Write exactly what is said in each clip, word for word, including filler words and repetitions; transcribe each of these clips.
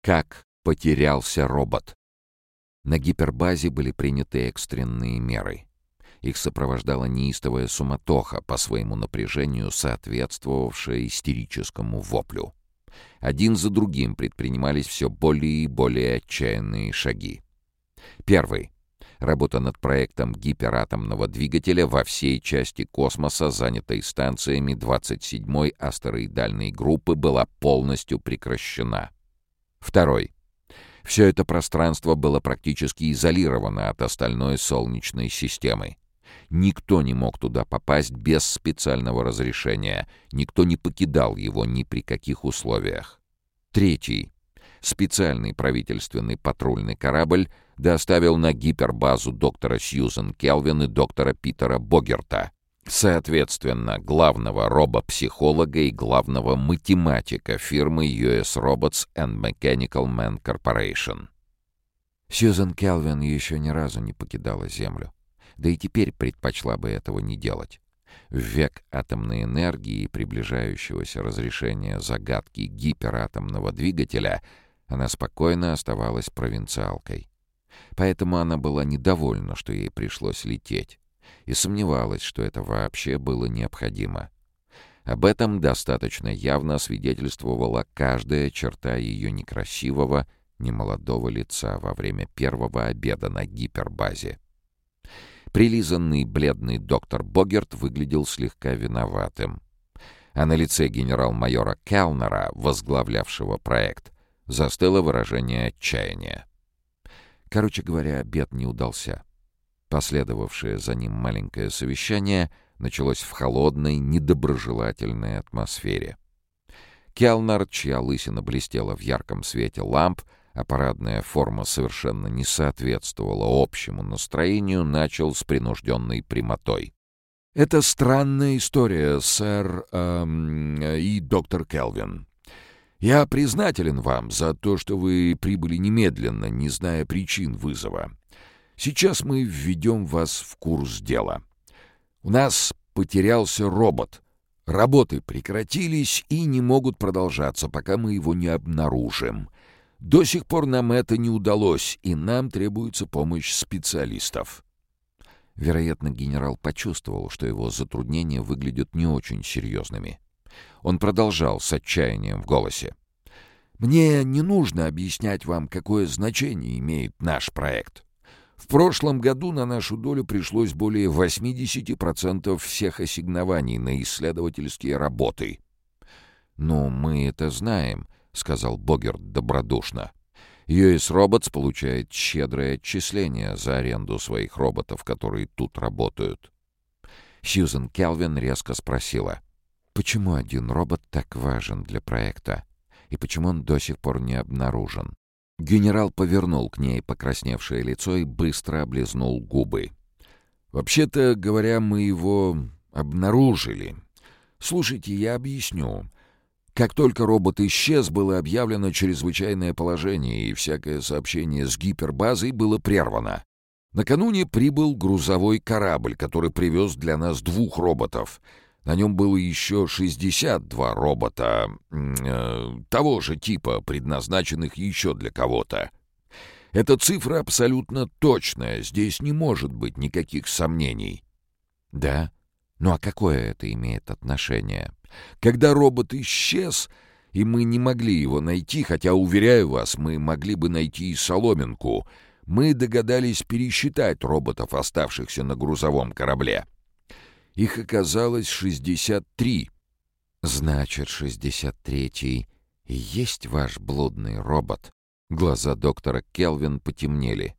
Как потерялся робот? На гипербазе были приняты экстренные меры. Их сопровождала неистовая суматоха, по своему напряжению соответствовавшая истерическому воплю. Один за другим предпринимались все более и более отчаянные шаги. Первый. Работа над проектом гиператомного двигателя во всей части космоса, занятой станциями двадцать седьмой астероидальной группы, была полностью прекращена. Второй. Все это пространство было практически изолировано от остальной Солнечной системы. Никто не мог туда попасть без специального разрешения, никто не покидал его ни при каких условиях. Третий. Специальный правительственный патрульный корабль доставил на гипербазу доктора Сьюзен Келвин и доктора Питера Богерта, соответственно, главного робопсихолога и главного математика фирмы ю эс Robots and Mechanical Man Corporation. Сьюзен Келвин еще ни разу не покидала Землю, да и теперь предпочла бы этого не делать. В век атомной энергии и приближающегося разрешения загадки гиператомного двигателя она спокойно оставалась провинциалкой. Поэтому она была недовольна, что ей пришлось лететь, и сомневалась, что это вообще было необходимо. Об этом достаточно явно свидетельствовала каждая черта ее некрасивого, немолодого лица во время первого обеда на гипербазе. Прилизанный бледный доктор Богерт выглядел слегка виноватым, а на лице генерал-майора Келнера, возглавлявшего проект, застыло выражение отчаяния. Короче говоря, обед не удался. Последовавшее за ним маленькое совещание началось в холодной, недоброжелательной атмосфере. Келнер, чья лысина блестела в ярком свете ламп, а парадная форма совершенно не соответствовала общему настроению, начал с принужденной прямотой. «Это странная история, сэр эм, и доктор Келвин. Я признателен вам за то, что вы прибыли немедленно, не зная причин вызова. Сейчас мы введем вас в курс дела. У нас потерялся робот. Работы прекратились и не могут продолжаться, пока мы его не обнаружим. До сих пор нам это не удалось, и нам требуется помощь специалистов». Вероятно, генерал почувствовал, что его затруднения выглядят не очень серьезными. Он продолжал с отчаянием в голосе. «Мне не нужно объяснять вам, какое значение имеет наш проект. В прошлом году на нашу долю пришлось более восемьдесят процентов всех ассигнований на исследовательские работы». «Ну, мы это знаем», — сказал Богерт добродушно. ю эс Robots получает щедрое отчисление за аренду своих роботов, которые тут работают». Сьюзен Келвин резко спросила: «Почему один робот так важен для проекта? И почему он до сих пор не обнаружен?» Генерал повернул к ней покрасневшее лицо и быстро облизнул губы. «Вообще-то говоря, мы его обнаружили. Слушайте, я объясню. Как только робот исчез, было объявлено чрезвычайное положение, и всякое сообщение с гипербазой было прервано. Накануне прибыл грузовой корабль, который привез для нас двух роботов. На нем было еще шестьдесят два робота э, того же типа, предназначенных еще для кого-то. Эта цифра абсолютно точная, здесь не может быть никаких сомнений». «Да? Ну а какое это имеет отношение?» «Когда робот исчез, и мы не могли его найти, хотя, уверяю вас, мы могли бы найти и соломинку, мы догадались пересчитать роботов, оставшихся на грузовом корабле. Их оказалось шестьдесят три. «Значит, шестьдесят третий и есть ваш блудный робот?» Глаза доктора Келвин потемнели.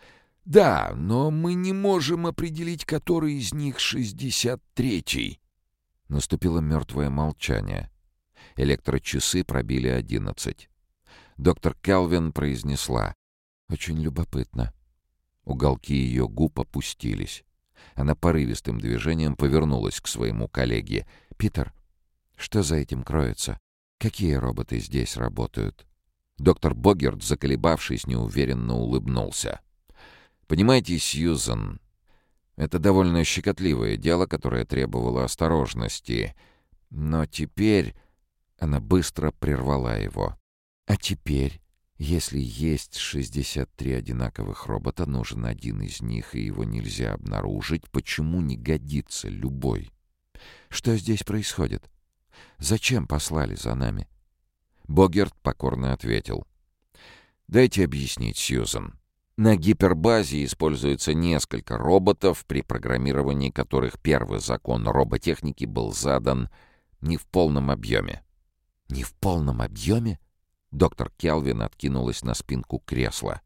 «Да, но мы не можем определить, который из них шестьдесят третий». Наступило мертвое молчание. Электрочасы пробили одиннадцать. Доктор Келвин произнесла: «Очень любопытно». Уголки ее губ опустились. Она порывистым движением повернулась к своему коллеге. «Питер, что за этим кроется? Какие роботы здесь работают?» Доктор Богерт, заколебавшись, неуверенно улыбнулся. «Понимаете, Сьюзен, это довольно щекотливое дело, которое требовало осторожности. Но теперь...» Она быстро прервала его. «А теперь Если есть шестьдесят три одинаковых робота, нужен один из них, и его нельзя обнаружить, почему не годится любой? Что здесь происходит? Зачем послали за нами?» Богерт покорно ответил. «Дайте объяснить, Сьюзен. На гипербазе используется несколько роботов, при программировании которых первый закон роботехники был задан не в полном объеме». «Не в полном объеме?» Доктор Келвин откинулась на спинку кресла.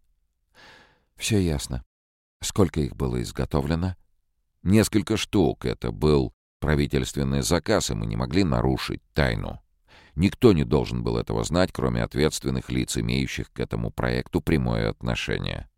«Все ясно. Сколько их было изготовлено?» «Несколько штук. Это был правительственный заказ, и мы не могли нарушить тайну. Никто не должен был этого знать, кроме ответственных лиц, имеющих к этому проекту прямое отношение.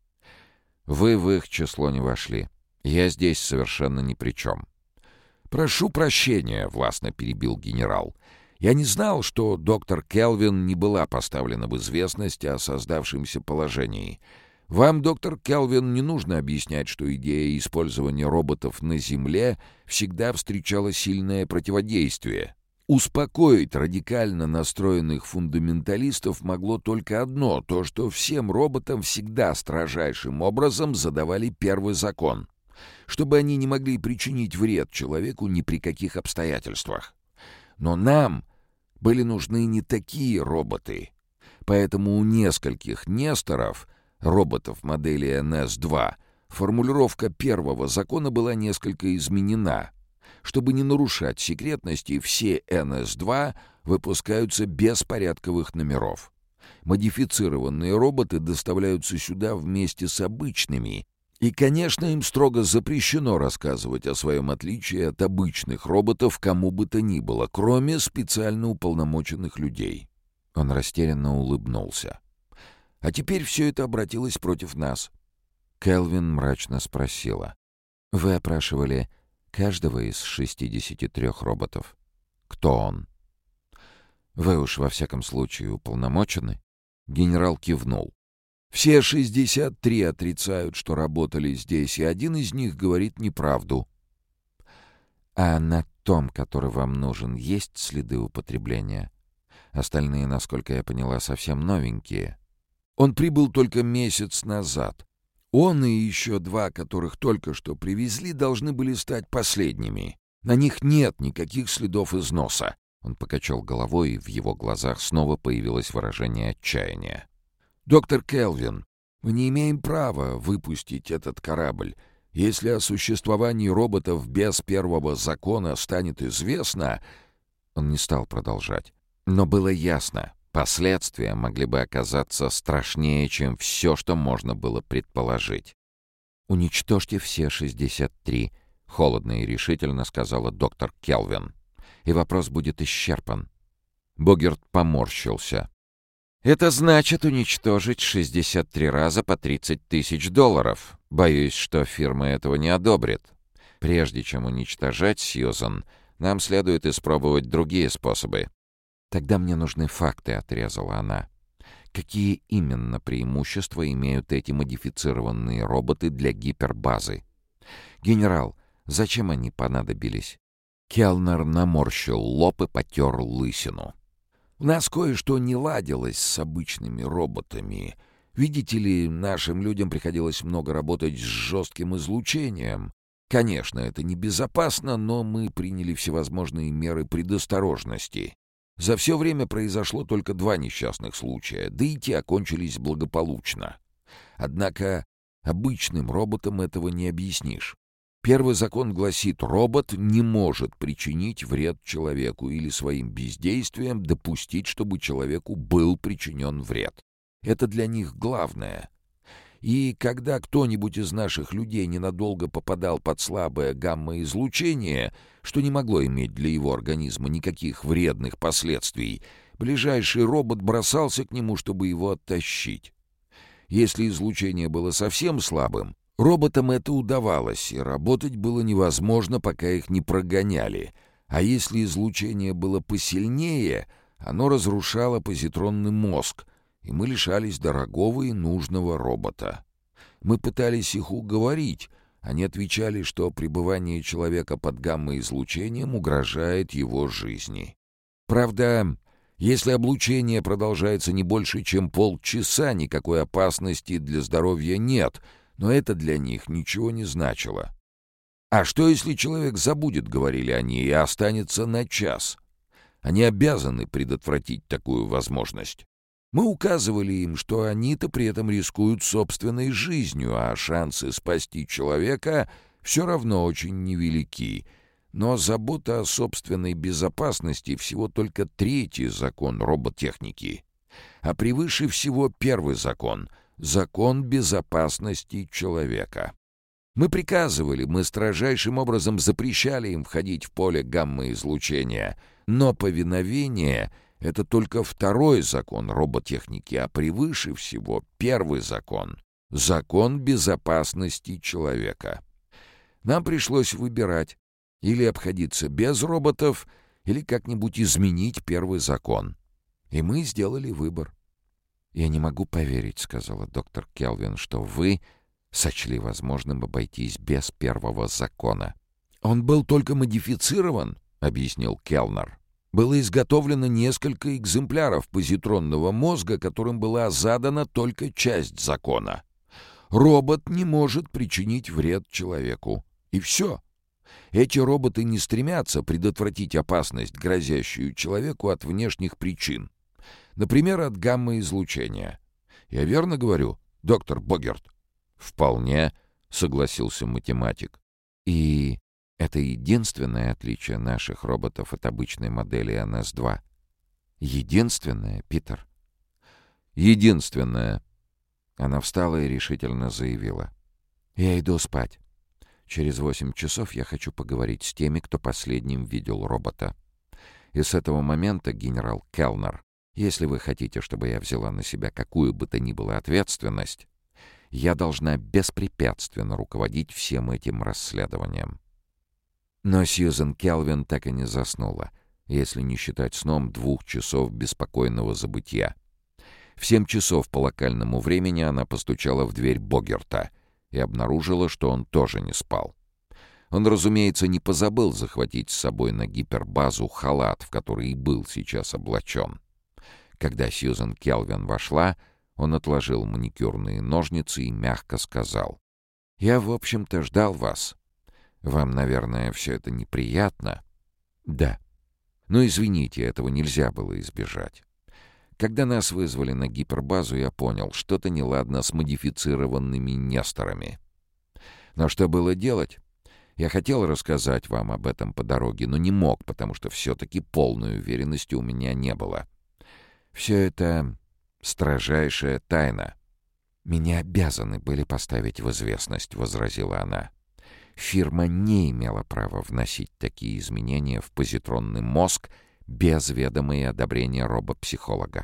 Вы в их число не вошли. Я здесь совершенно ни при чем». «Прошу прощения», — властно перебил генерал. «Я не знал, что доктор Келвин не была поставлена в известность о создавшемся положении. Вам, доктор Келвин, не нужно объяснять, что идея использования роботов на Земле всегда встречала сильное противодействие. Успокоить радикально настроенных фундаменталистов могло только одно — то, что всем роботам всегда строжайшим образом задавали первый закон, чтобы они не могли причинить вред человеку ни при каких обстоятельствах. Но нам были нужны не такие роботы, поэтому у нескольких Несторов, роботов модели эн эс два, формулировка первого закона была несколько изменена. Чтобы не нарушать секретности, все эн эс два выпускаются без порядковых номеров. Модифицированные роботы доставляются сюда вместе с обычными, и, конечно, им строго запрещено рассказывать о своем отличии от обычных роботов кому бы то ни было, кроме специально уполномоченных людей. Он растерянно улыбнулся. А теперь все это обратилось против нас. Келвин мрачно спросила. «Вы опрашивали каждого из шестидесяти трёх роботов? Кто он?» «Вы уж во всяком случае уполномочены?» Генерал кивнул. «Все шестьдесят три отрицают, что работали здесь, и один из них говорит неправду». «А на том, который вам нужен, есть следы употребления? Остальные, насколько я поняла, совсем новенькие». «Он прибыл только месяц назад. Он и еще два, которых только что привезли, должны были стать последними. На них нет никаких следов износа». Он покачал головой, и в его глазах снова появилось выражение отчаяния. «Доктор Келвин, мы не имеем права выпустить этот корабль. Если о существовании роботов без первого закона станет известно...» Он не стал продолжать. Но было ясно, последствия могли бы оказаться страшнее, чем все, что можно было предположить. «Уничтожьте все шестьдесят три», — холодно и решительно сказала доктор Келвин. «И вопрос будет исчерпан». Богерт поморщился. «Это значит уничтожить шестьдесят три раза по тридцать тысяч долларов. Боюсь, что фирма этого не одобрит. Прежде чем уничтожать Сьюзан, нам следует испробовать другие способы». «Тогда мне нужны факты», — отрезала она. «Какие именно преимущества имеют эти модифицированные роботы для гипербазы? Генерал, зачем они понадобились?» Келнер наморщил лоб и потер лысину. «У нас кое-что не ладилось с обычными роботами. Видите ли, нашим людям приходилось много работать с жестким излучением. Конечно, это небезопасно, но мы приняли всевозможные меры предосторожности. За все время произошло только два несчастных случая, да и те окончились благополучно. Однако обычным роботам этого не объяснишь. Первый закон гласит, робот не может причинить вред человеку или своим бездействием допустить, чтобы человеку был причинен вред. Это для них главное. И когда кто-нибудь из наших людей ненадолго попадал под слабое гамма-излучение, что не могло иметь для его организма никаких вредных последствий, ближайший робот бросался к нему, чтобы его оттащить. Если излучение было совсем слабым, роботам это удавалось, и работать было невозможно, пока их не прогоняли. А если излучение было посильнее, оно разрушало позитронный мозг, и мы лишались дорогого и нужного робота. Мы пытались их уговорить. Они отвечали, что пребывание человека под гамма-излучением угрожает его жизни. Правда, Если облучение продолжается не больше, чем полчаса, никакой опасности для здоровья нет, но это для них ничего не значило. «А что, если человек забудет, — говорили они, — и останется на час? Они обязаны предотвратить такую возможность. Мы указывали им, что они-то при этом рискуют собственной жизнью, а шансы спасти человека все равно очень невелики. Но забота о собственной безопасности всего только третий закон роботехники. А превыше всего первый закон — закон безопасности человека. Мы приказывали, мы строжайшим образом запрещали им входить в поле гамма-излучения, но повиновение — это только второй закон роботехники, а превыше всего первый закон — закон безопасности человека. Нам пришлось выбирать: или обходиться без роботов, или как-нибудь изменить первый закон. И мы сделали выбор. «Я не могу поверить, — сказала доктор Келвин, — что вы сочли возможным обойтись без первого закона». «Он был только модифицирован, — объяснил Келнер. Было изготовлено несколько экземпляров позитронного мозга, которым была задана только часть закона. Робот не может причинить вред человеку. И все. Эти роботы не стремятся предотвратить опасность, грозящую человеку от внешних причин. Например, от гамма-излучения. Я верно говорю, доктор Богерт?» «Вполне», — согласился математик. «И это единственное отличие наших роботов от обычной модели эн эс два? Единственное, Питер?» «Единственное». Она встала и решительно заявила: «Я иду спать. Через восемь часов я хочу поговорить с теми, кто последним видел робота. И с этого момента, генерал Келнер, если вы хотите, чтобы я взяла на себя какую бы то ни было ответственность, я должна беспрепятственно руководить всем этим расследованием». Но Сьюзен Келвин так и не заснула, если не считать сном двух часов беспокойного забытья. В семь часов по локальному времени она постучала в дверь Богерта и обнаружила, что он тоже не спал. Он, разумеется, не позабыл захватить с собой на гипербазу халат, в который и был сейчас облачен. Когда Сьюзен Келвин вошла, он отложил маникюрные ножницы и мягко сказал: «Я, в общем-то, ждал вас. Вам, наверное, все это неприятно?» «Да. Но извините, этого нельзя было избежать. Когда нас вызвали на гипербазу, я понял, что-то неладно с модифицированными несторами. Но что было делать? Я хотел рассказать вам об этом по дороге, но не мог, потому что все-таки полной уверенности у меня не было. Все это строжайшая тайна». «Меня обязаны были поставить в известность», — возразила она. «Фирма не имела права вносить такие изменения в позитронный мозг без ведома и одобрения робопсихолога».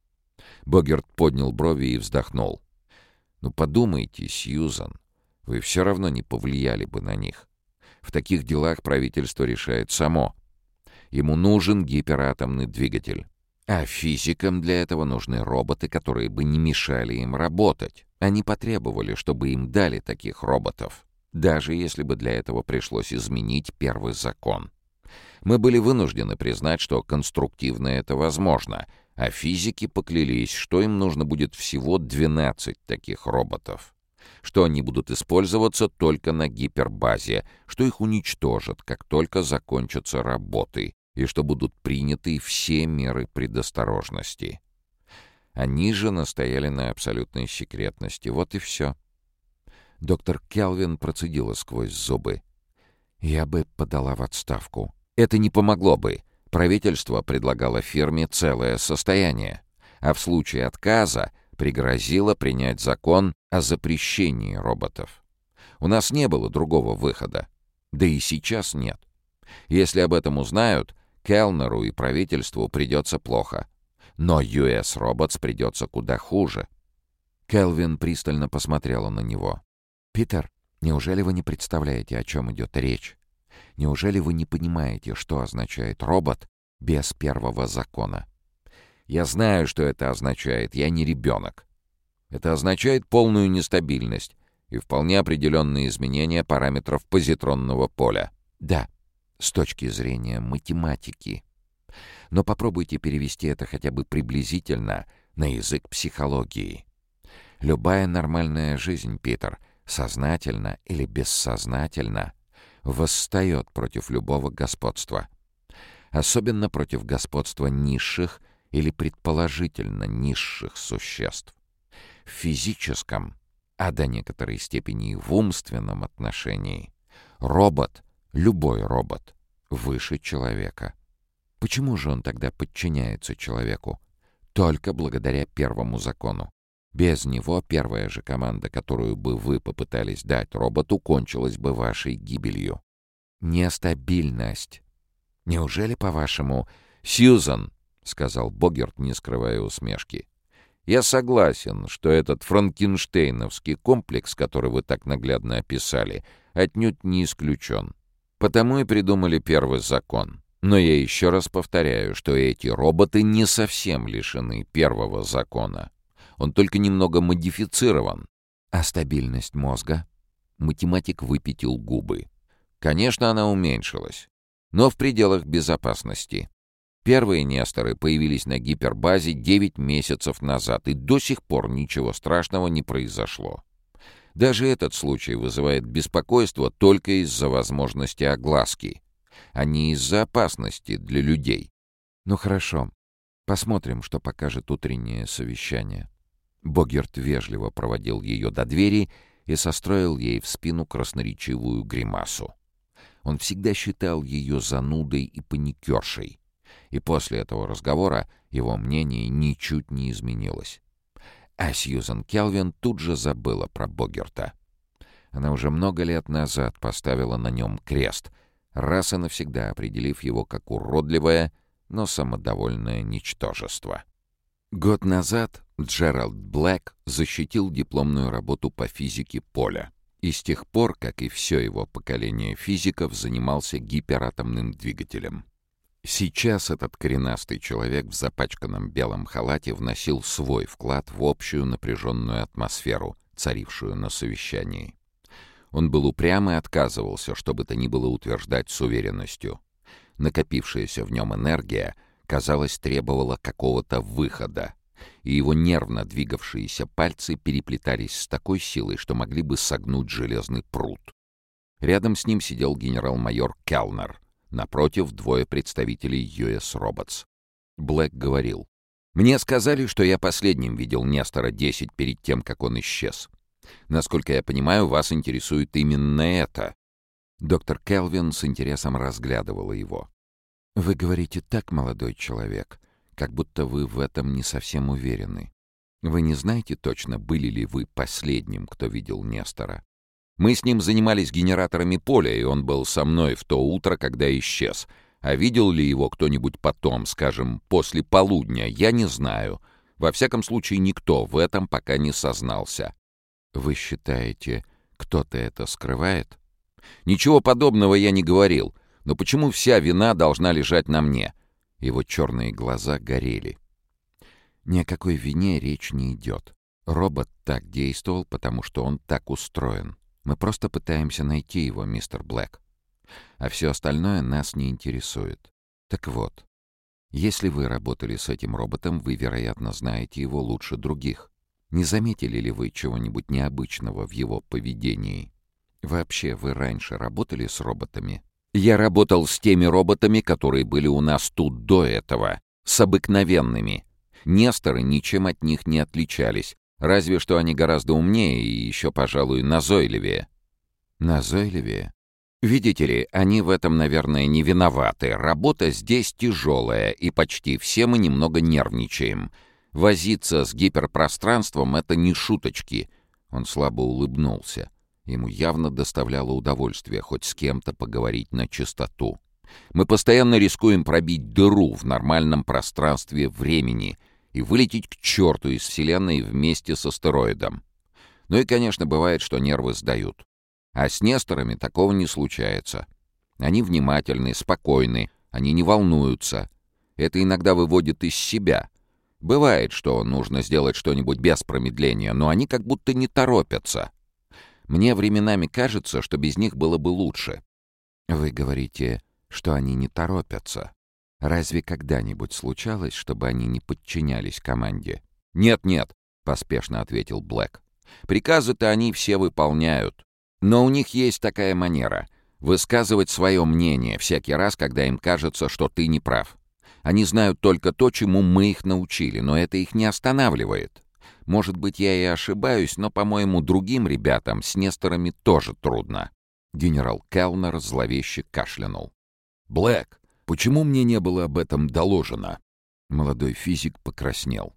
Богерт поднял брови и вздохнул. «Ну подумайте, Сьюзан, вы все равно не повлияли бы на них. В таких делах правительство решает само. Ему нужен гиператомный двигатель. А физикам для этого нужны роботы, которые бы не мешали им работать. Они потребовали, чтобы им дали таких роботов, даже если бы для этого пришлось изменить первый закон. Мы были вынуждены признать, что конструктивно это возможно, а физики поклялись, что им нужно будет всего двенадцать таких роботов, что они будут использоваться только на гипербазе, что их уничтожат, как только закончатся работы, и что будут приняты все меры предосторожности. Они же настояли на абсолютной секретности. Вот и все. Доктор Келвин процедила сквозь зубы: «Я бы подала в отставку». Это не помогло бы. Правительство предлагало фирме целое состояние, а в случае отказа пригрозило принять закон о запрещении роботов. У нас не было другого выхода. Да и сейчас нет. Если об этом узнают, Келнеру и правительству придется плохо. Но ю эс Robots придется куда хуже. Келвин пристально посмотрела на него. «Питер, неужели вы не представляете, о чем идет речь? Неужели вы не понимаете, что означает робот без первого закона?» «Я знаю, что это означает. Я не ребенок. Это означает полную нестабильность и вполне определенные изменения параметров позитронного поля». «Да, с точки зрения математики. Но попробуйте перевести это хотя бы приблизительно на язык психологии. Любая нормальная жизнь, Питер, сознательно или бессознательно, восстает против любого господства. Особенно против господства низших или предположительно низших существ. В физическом, а до некоторой степени и в умственном отношении, робот, любой робот, выше человека. Почему же он тогда подчиняется человеку? Только благодаря первому закону. Без него первая же команда, которую бы вы попытались дать роботу, кончилась бы вашей гибелью. Нестабильность. Неужели, по-вашему... «Сьюзан», — сказал Богерт, не скрывая усмешки, — «я согласен, что этот франкенштейновский комплекс, который вы так наглядно описали, отнюдь не исключен. Потому и придумали первый закон. Но я еще раз повторяю, что эти роботы не совсем лишены первого закона. Он только немного модифицирован. А стабильность мозга?» Математик выпятил губы. «Конечно, она уменьшилась, но в пределах безопасности. Первые несторы появились на гипербазе девять месяцев назад, и до сих пор ничего страшного не произошло. Даже этот случай вызывает беспокойство только из-за возможности огласки, а не из-за опасности для людей. Ну хорошо, посмотрим, что покажет утреннее совещание». Богерт вежливо проводил ее до двери и состроил ей в спину красноречивую гримасу. Он всегда считал ее занудой и паникершей, и после этого разговора его мнение ничуть не изменилось. А Сьюзан Келвин тут же забыла про Богерта. Она уже много лет назад поставила на нем крест, раз и навсегда определив его как уродливое, но самодовольное ничтожество. Год назад Джеральд Блэк защитил дипломную работу по физике поля, и с тех пор, как и все его поколение физиков, занимался гиператомным двигателем. Сейчас этот коренастый человек в запачканном белом халате вносил свой вклад в общую напряженную атмосферу, царившую на совещании. Он был упрям и отказывался, что бы то ни было утверждать с уверенностью. Накопившаяся в нем энергия, казалось, требовала какого-то выхода, и его нервно двигавшиеся пальцы переплетались с такой силой, что могли бы согнуть железный пруд. Рядом с ним сидел генерал-майор Келнер. Напротив, двое представителей ю эс Robots. Блэк говорил: «Мне сказали, что я последним видел Нестора десять перед тем, как он исчез. Насколько я понимаю, вас интересует именно это». Доктор Келвин с интересом разглядывала его. «Вы говорите так, молодой человек, как будто вы в этом не совсем уверены. Вы не знаете точно, были ли вы последним, кто видел Нестора?» «Мы с ним занимались генераторами поля, и он был со мной в то утро, когда исчез. А видел ли его кто-нибудь потом, скажем, после полудня, я не знаю. Во всяком случае, никто в этом пока не сознался». «Вы считаете, кто-то это скрывает?» «Ничего подобного я не говорил. Но почему вся вина должна лежать на мне?» Его черные глаза горели. «Ни о какой вине речь не идет. Робот так действовал, потому что он так устроен. Мы просто пытаемся найти его, мистер Блэк. А все остальное нас не интересует. Так вот, если вы работали с этим роботом, вы, вероятно, знаете его лучше других. Не заметили ли вы чего-нибудь необычного в его поведении? Вообще, вы раньше работали с роботами?» «Я работал с теми роботами, которые были у нас тут до этого. С обыкновенными. Несторы ничем от них не отличались. Разве что они гораздо умнее и еще, пожалуй, назойливее». «Назойливее?» «Видите ли, они в этом, наверное, не виноваты. Работа здесь тяжелая, и почти все мы немного нервничаем. Возиться с гиперпространством — это не шуточки». Он слабо улыбнулся. Ему явно доставляло удовольствие хоть с кем-то поговорить на чистоту. «Мы постоянно рискуем пробить дыру в нормальном пространстве времени и вылететь к черту из Вселенной вместе с астероидом. Ну и, конечно, бывает, что нервы сдают. А с Несторами такого не случается. Они внимательны, спокойны, они не волнуются. Это иногда выводит из себя. Бывает, что нужно сделать что-нибудь без промедления, но они как будто не торопятся. Мне временами кажется, что без них было бы лучше». «Вы говорите, что они не торопятся. Разве когда-нибудь случалось, чтобы они не подчинялись команде? «Нет-нет», — поспешно ответил Блэк. «Приказы-то они все выполняют. Но у них есть такая манера — высказывать свое мнение всякий раз, когда им кажется, что ты не прав. Они знают только то, чему мы их научили, но это их не останавливает. Может быть, я и ошибаюсь, но, по-моему, другим ребятам с Несторами тоже трудно». Генерал Келнер зловеще кашлянул. «Блэк, почему мне не было об этом доложено?» Молодой физик покраснел.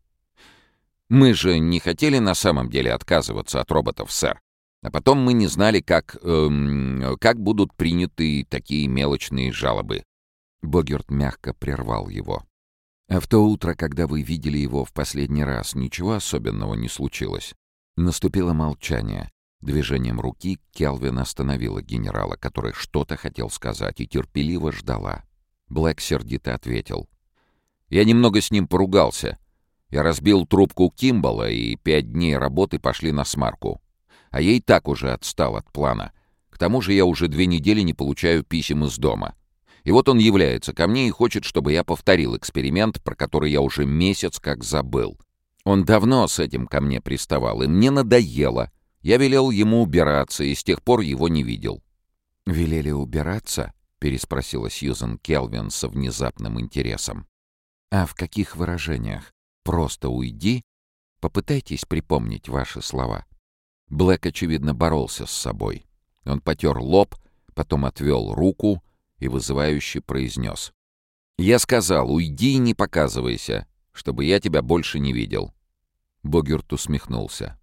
«Мы же не хотели на самом деле отказываться от роботов, сэр. А потом мы не знали, как... Эм, как будут приняты такие мелочные жалобы». Богерт мягко прервал его. «А в то утро, когда вы видели его в последний раз, ничего особенного не случилось?» Наступило молчание. Движением руки Келвин остановила генерала, который что-то хотел сказать, и терпеливо ждала. Блэк сердито ответил. «Я немного с ним поругался. Я разбил трубку Кимбалла, и пять дней работы пошли на смарку. А я и так уже отстал от плана. К тому же я уже две недели не получаю писем из дома. И вот он является ко мне и хочет, чтобы я повторил эксперимент, про который я уже месяц как забыл. Он давно с этим ко мне приставал, и мне надоело. Я велел ему убираться, и с тех пор его не видел». «Велели убираться?» — переспросила Сьюзен Келвин со внезапным интересом. «А в каких выражениях? Просто уйди? Попытайтесь припомнить ваши слова». Блэк, очевидно, боролся с собой. Он потер лоб, потом отвел руку и вызывающе произнес. «Я сказал, уйди и не показывайся, чтобы я тебя больше не видел». Богерт усмехнулся.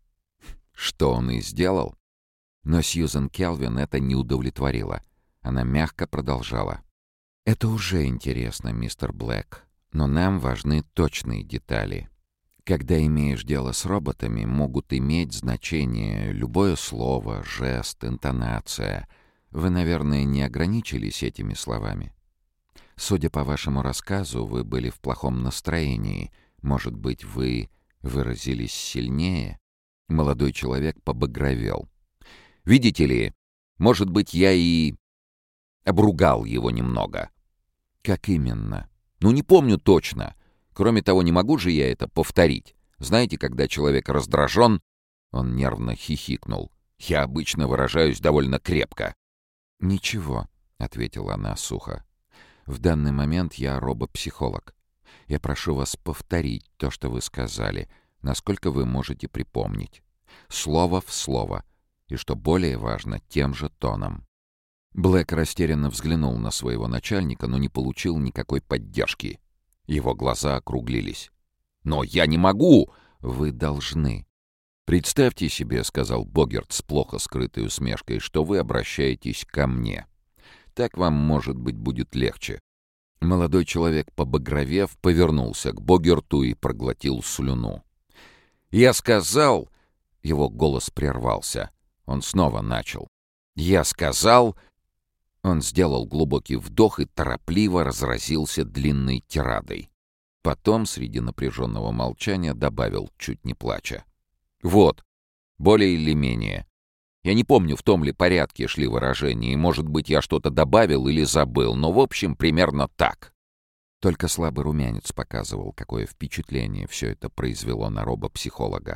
Что он и сделал? Но Сьюзен Келвин это не удовлетворило. Она мягко продолжала. «Это уже интересно, мистер Блэк, но нам важны точные детали. Когда имеешь дело с роботами, могут иметь значение любое слово, жест, интонация. Вы, наверное, не ограничились этими словами. Судя по вашему рассказу, вы были в плохом настроении. Может быть, вы выразились сильнее?» Молодой человек побагровел. «Видите ли, может быть, я и обругал его немного». «Как именно?» «Ну, не помню точно. Кроме того, не могу же я это повторить. Знаете, когда человек раздражен...» Он нервно хихикнул. «Я обычно выражаюсь довольно крепко». «Ничего», — ответила она сухо. «В данный момент я робопсихолог. Я прошу вас повторить то, что вы сказали, насколько вы можете припомнить. Слово в слово. И, что более важно, тем же тоном». Блэк растерянно взглянул на своего начальника, но не получил никакой поддержки. Его глаза округлились. «Но я не могу!» «Вы должны». «Представьте себе, — сказал Богерт с плохо скрытой усмешкой, — что вы обращаетесь ко мне. Так вам, может быть, будет легче». Молодой человек, побагровев, повернулся к Богерту и проглотил слюну. «Я сказал...» — его голос прервался. Он снова начал. «Я сказал...» Он сделал глубокий вдох и торопливо разразился длинной тирадой. Потом, среди напряженного молчания, добавил, чуть не плача. «Вот, более или менее. Я не помню, в том ли порядке шли выражения, и, может быть, я что-то добавил или забыл, но, в общем, примерно так». Только слабый румянец показывал, какое впечатление все это произвело на робопсихолога.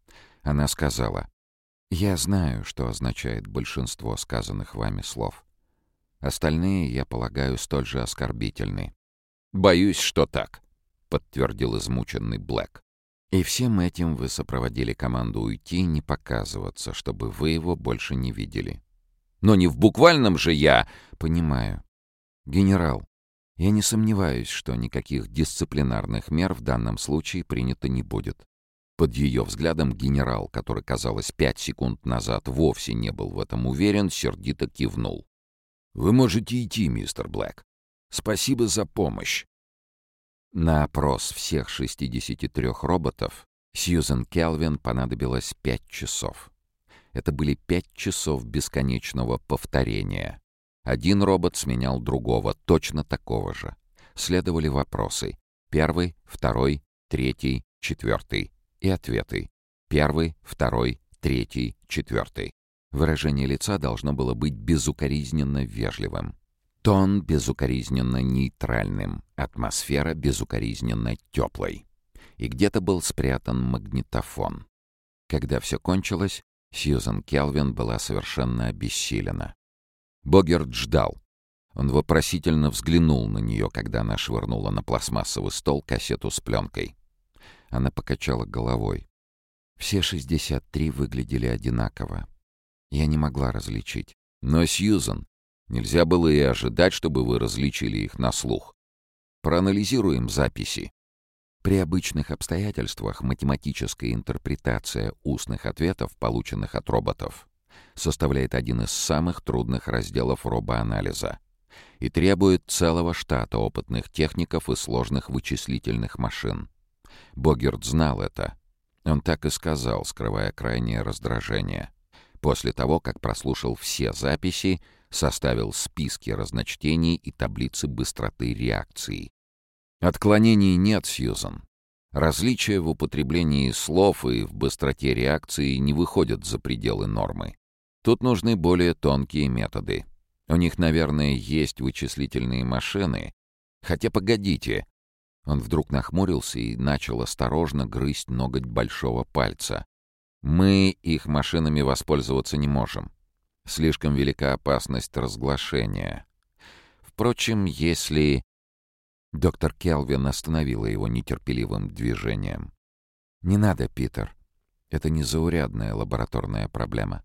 Она сказала: «Я знаю, что означает большинство сказанных вами слов. Остальные, я полагаю, столь же оскорбительны». «Боюсь, что так», — подтвердил измученный Блэк. «И всем этим вы сопроводили команду уйти и не показываться, чтобы вы его больше не видели». «Но не в буквальном же я...» «Понимаю. Генерал, я не сомневаюсь, что никаких дисциплинарных мер в данном случае принято не будет». Под ее взглядом генерал, который, казалось, пять секунд назад вовсе не был в этом уверен, сердито кивнул. «Вы можете идти, мистер Блэк. Спасибо за помощь». На опрос всех шестидесяти трёх роботов Сьюзен Келвин понадобилось пять часов. Это были пять часов бесконечного повторения. Один робот сменял другого, точно такого же. Следовали вопросы. Первый, второй, третий, четвертый. И ответы. Первый, второй, третий, четвертый. Выражение лица должно было быть безукоризненно вежливым. Тон безукоризненно нейтральным, атмосфера безукоризненно теплой. И где-то был спрятан магнитофон. Когда все кончилось, Сьюзен Келвин была совершенно обессилена. Богерт ждал. Он вопросительно взглянул на нее, когда она швырнула на пластмассовый стол кассету с пленкой. Она покачала головой. Все шестьдесят три выглядели одинаково. Я не могла различить. Но, Сьюзен, нельзя было и ожидать, чтобы вы различили их на слух. Проанализируем записи. При обычных обстоятельствах математическая интерпретация устных ответов, полученных от роботов, составляет один из самых трудных разделов робоанализа и требует целого штата опытных техников и сложных вычислительных машин. Богерт знал это. Он так и сказал, скрывая крайнее раздражение. После того, как прослушал все записи, составил списки разночтений и таблицы быстроты реакции. Отклонений нет, Сьюзен. Различия в употреблении слов и в быстроте реакции не выходят за пределы нормы. Тут нужны более тонкие методы. У них, наверное, есть вычислительные машины. Хотя погодите. Он вдруг нахмурился и начал осторожно грызть ноготь большого пальца. Мы их машинами воспользоваться не можем. Слишком велика опасность разглашения. Впрочем, если... Доктор Келвин остановила его нетерпеливым движением. «Не надо, Питер. Это незаурядная лабораторная проблема.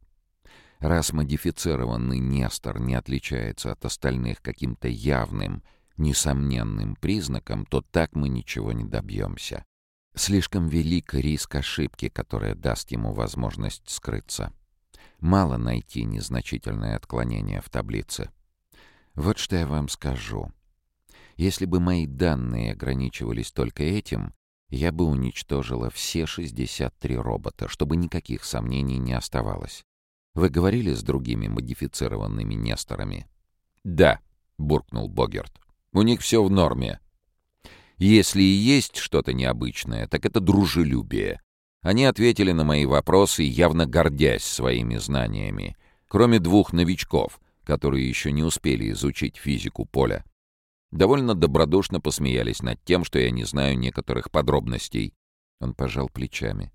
Раз модифицированный Нестор не отличается от остальных каким-то явным, несомненным признаком, то так мы ничего не добьемся. Слишком велик риск ошибки, которая даст ему возможность скрыться. Мало найти незначительное отклонение в таблице. Вот что я вам скажу. Если бы мои данные ограничивались только этим, я бы уничтожила все шестьдесят три робота, чтобы никаких сомнений не оставалось. Вы говорили с другими модифицированными Несторами? «Да», — буркнул Богерт. «У них все в норме. Если и есть что-то необычное, так это дружелюбие. Они ответили на мои вопросы, явно гордясь своими знаниями, кроме двух новичков, которые еще не успели изучить физику поля. Довольно добродушно посмеялись над тем, что я не знаю некоторых подробностей». Он пожал плечами.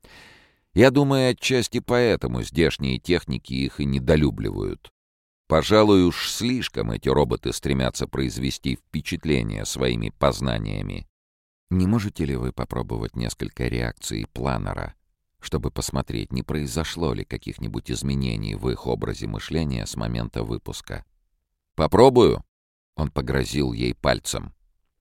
«Я думаю, отчасти поэтому здешние техники их и недолюбливают. Пожалуй, уж слишком эти роботы стремятся произвести впечатление своими познаниями. Не можете ли вы попробовать несколько реакций Планера, чтобы посмотреть, не произошло ли каких-нибудь изменений в их образе мышления с момента выпуска?» «Попробую», — он погрозил ей пальцем.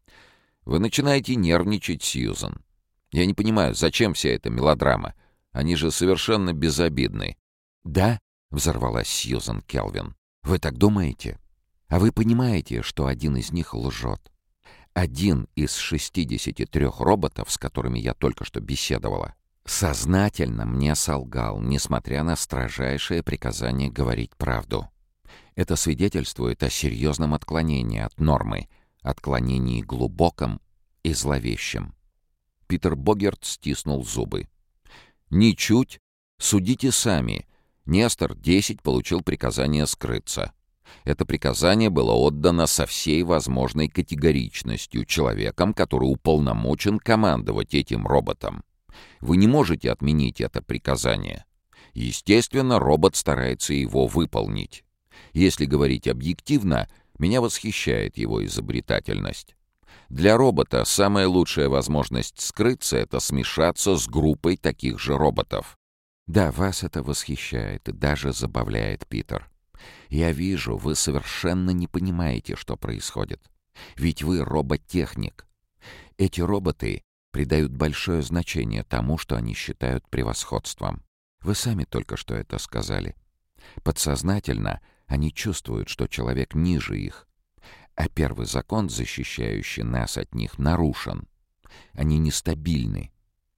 «Вы начинаете нервничать, Сьюзен. Я не понимаю, зачем вся эта мелодрама? Они же совершенно безобидны». «Да?» — взорвалась Сьюзен Келвин. «Вы так думаете? А вы понимаете, что один из них лжет? Один из шестидесяти трех роботов, с которыми я только что беседовала, сознательно мне солгал, несмотря на строжайшее приказание говорить правду. Это свидетельствует о серьезном отклонении от нормы, отклонении глубоком и зловещем». Питер Богерт стиснул зубы. «Ничуть. Судите сами. Нестор десять получил приказание скрыться. Это приказание было отдано со всей возможной категоричностью человеком, который уполномочен командовать этим роботом. Вы не можете отменить это приказание. Естественно, робот старается его выполнить. Если говорить объективно, меня восхищает его изобретательность. Для робота самая лучшая возможность скрыться — это смешаться с группой таких же роботов. Да, вас это восхищает и даже забавляет, Питер. Я вижу, вы совершенно не понимаете, что происходит. Ведь вы роботехник. Эти роботы придают большое значение тому, что они считают превосходством. Вы сами только что это сказали. Подсознательно они чувствуют, что человек ниже их, а первый закон, защищающий нас от них, нарушен. Они нестабильны.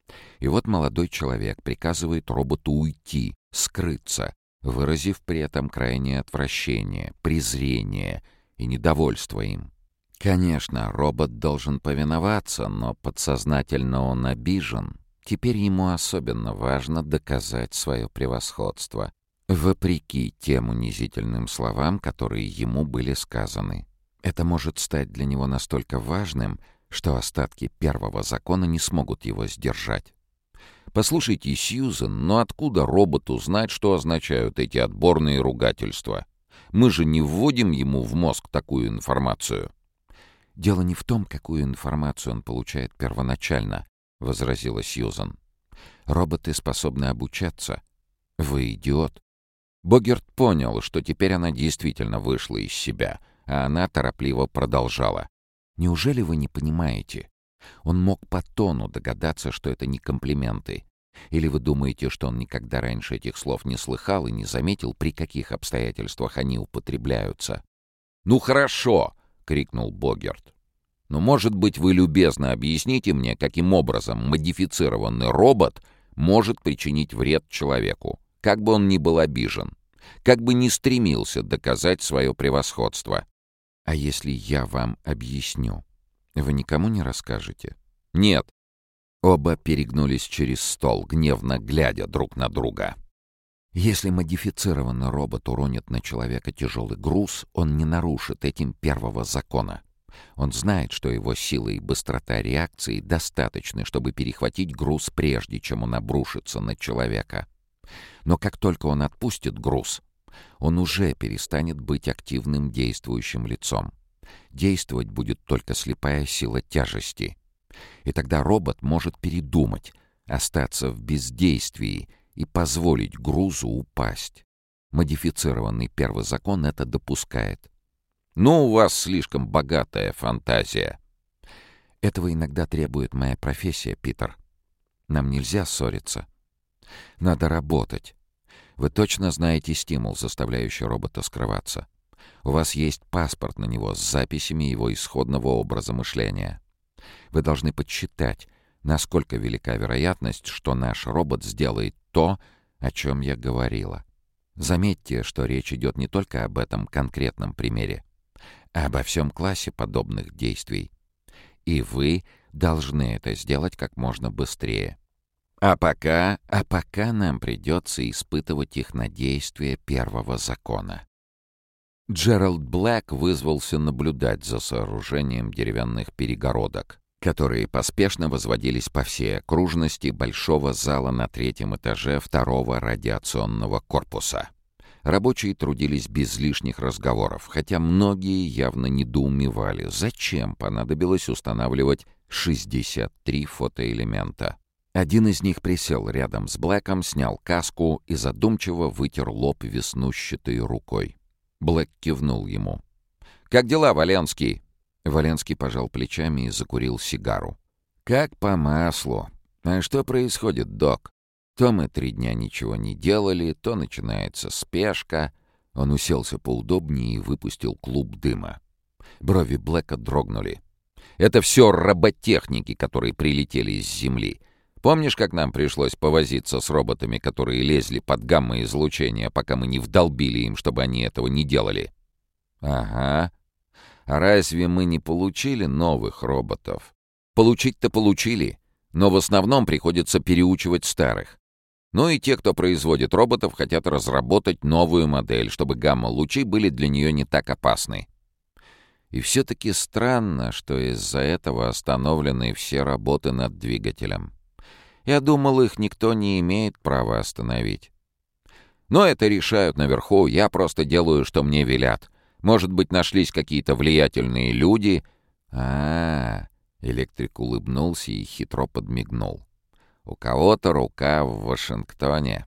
И вот молодой человек приказывает роботу уйти, скрыться, выразив при этом крайнее отвращение, презрение и недовольство им. Конечно, робот должен повиноваться, но подсознательно он обижен. Теперь ему особенно важно доказать свое превосходство. Вопреки тем унизительным словам, которые ему были сказаны. Это может стать для него настолько важным, что остатки первого закона не смогут его сдержать. «Послушайте, Сьюзен, но откуда роботу знать, что означают эти отборные ругательства? Мы же не вводим ему в мозг такую информацию». «Дело не в том, какую информацию он получает первоначально», — возразила Сьюзен. «Роботы способны обучаться. Вы идиот». Богерт понял, что теперь она действительно вышла из себя, а она торопливо продолжала. «Неужели вы не понимаете? Он мог по тону догадаться, что это не комплименты. Или вы думаете, что он никогда раньше этих слов не слыхал и не заметил, при каких обстоятельствах они употребляются?» «Ну хорошо!» — крикнул Богерт. «Но, может быть, вы любезно объясните мне, каким образом модифицированный робот может причинить вред человеку, как бы он ни был обижен, как бы ни стремился доказать свое превосходство». «А если я вам объясню, вы никому не расскажете?» «Нет». Оба перегнулись через стол, гневно глядя друг на друга. «Если модифицированный робот уронит на человека тяжелый груз, он не нарушит этим первого закона. Он знает, что его сила и быстрота реакции достаточны, чтобы перехватить груз, прежде чем он обрушится на человека. Но как только он отпустит груз, он уже перестанет быть активным действующим лицом. Действовать будет только слепая сила тяжести. И тогда робот может передумать, остаться в бездействии и позволить грузу упасть. Модифицированный первый закон это допускает. «Ну, у вас слишком богатая фантазия». «Этого иногда требует моя профессия, Питер. Нам нельзя ссориться. Надо работать. Вы точно знаете стимул, заставляющий робота скрываться. У вас есть паспорт на него с записями его исходного образа мышления. Вы должны подсчитать, насколько велика вероятность, что наш робот сделает то, о чем я говорила. Заметьте, что речь идет не только об этом конкретном примере, а обо всем классе подобных действий. И вы должны это сделать как можно быстрее. А пока, а пока нам придется испытывать их на действие первого закона». Джеральд Блэк вызвался наблюдать за сооружением деревянных перегородок, которые поспешно возводились по всей окружности большого зала на третьем этаже второго радиационного корпуса. Рабочие трудились без лишних разговоров, хотя многие явно недоумевали, зачем понадобилось устанавливать шестьдесят три фотоэлемента. Один из них присел рядом с Блэком, снял каску и задумчиво вытер лоб веснущатой рукой. Блэк кивнул ему. «Как дела, Валенский?» Валенский пожал плечами и закурил сигару. «Как по маслу. А что происходит, док? То мы три дня ничего не делали, то начинается спешка». Он уселся поудобнее и выпустил клуб дыма. Брови Блэка дрогнули. «Это все роботехники, которые прилетели из Земли. Помнишь, как нам пришлось повозиться с роботами, которые лезли под гамма-излучение, пока мы не вдолбили им, чтобы они этого не делали?» «Ага. А разве мы не получили новых роботов?» «Получить-то получили, но в основном приходится переучивать старых. Ну и те, кто производит роботов, хотят разработать новую модель, чтобы гамма-лучи были для нее не так опасны. И все-таки странно, что из-за этого остановлены все работы над двигателем. Я думал, их никто не имеет права остановить. Но это решают наверху, я просто делаю, что мне велят. Может быть, нашлись какие-то влиятельные люди?» А-а-а, электрик улыбнулся и хитро подмигнул. «У кого-то рука в Вашингтоне.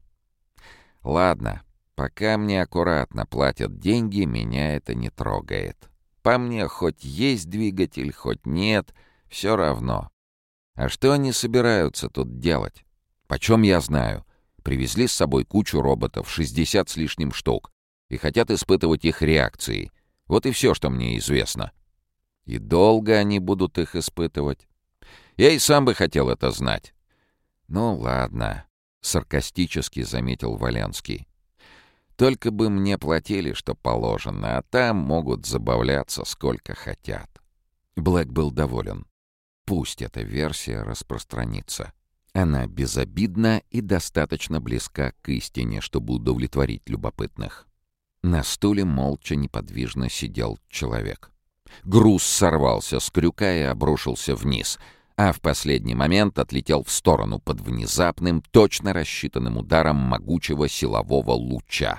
Ладно, пока мне аккуратно платят деньги, меня это не трогает. По мне, хоть есть двигатель, хоть нет, все равно. А что они собираются тут делать? Почем я знаю? Привезли с собой кучу роботов, шестьдесят с лишним штук, и хотят испытывать их реакции. Вот и все, что мне известно. И долго они будут их испытывать? Я и сам бы хотел это знать». «Ну ладно», — саркастически заметил Валенский. «Только бы мне платили, что положено, а там могут забавляться сколько хотят». Блэк был доволен. Пусть эта версия распространится. Она безобидна и достаточно близка к истине, чтобы удовлетворить любопытных. На стуле молча неподвижно сидел человек. Груз сорвался с крюка и обрушился вниз, а в последний момент отлетел в сторону под внезапным, точно рассчитанным ударом могучего силового луча.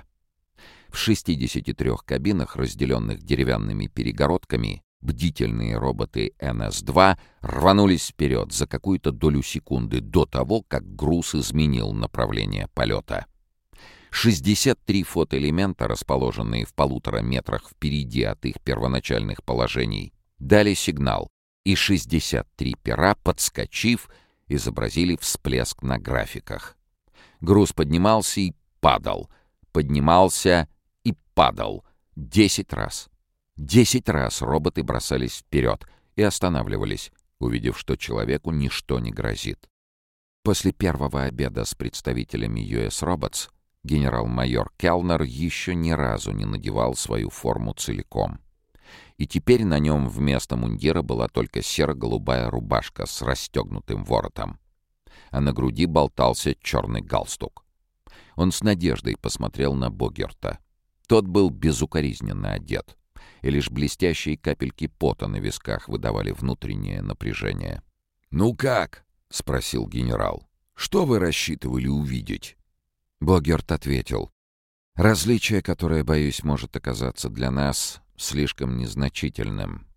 В шестидесяти трёх кабинах, разделенных деревянными перегородками, бдительные роботы эн эс два рванулись вперед за какую-то долю секунды до того, как груз изменил направление полета. шестьдесят три фотоэлемента, расположенные в полутора метрах впереди от их первоначальных положений, дали сигнал, и шестьдесят три пера, подскочив, изобразили всплеск на графиках. Груз поднимался и падал, поднимался и падал десять раз. Десять раз роботы бросались вперед и останавливались, увидев, что человеку ничто не грозит. После первого обеда с представителями ю эс Robots генерал-майор Келнер еще ни разу не надевал свою форму целиком. И теперь на нем вместо мундира была только серо-голубая рубашка с расстегнутым воротом, а на груди болтался черный галстук. Он с надеждой посмотрел на Богерта. Тот был безукоризненно одет, и лишь блестящие капельки пота на висках выдавали внутреннее напряжение. «Ну как?» — спросил генерал. «Что вы рассчитывали увидеть?» Богерт ответил: «Различие, которое, боюсь, может оказаться для нас слишком незначительным.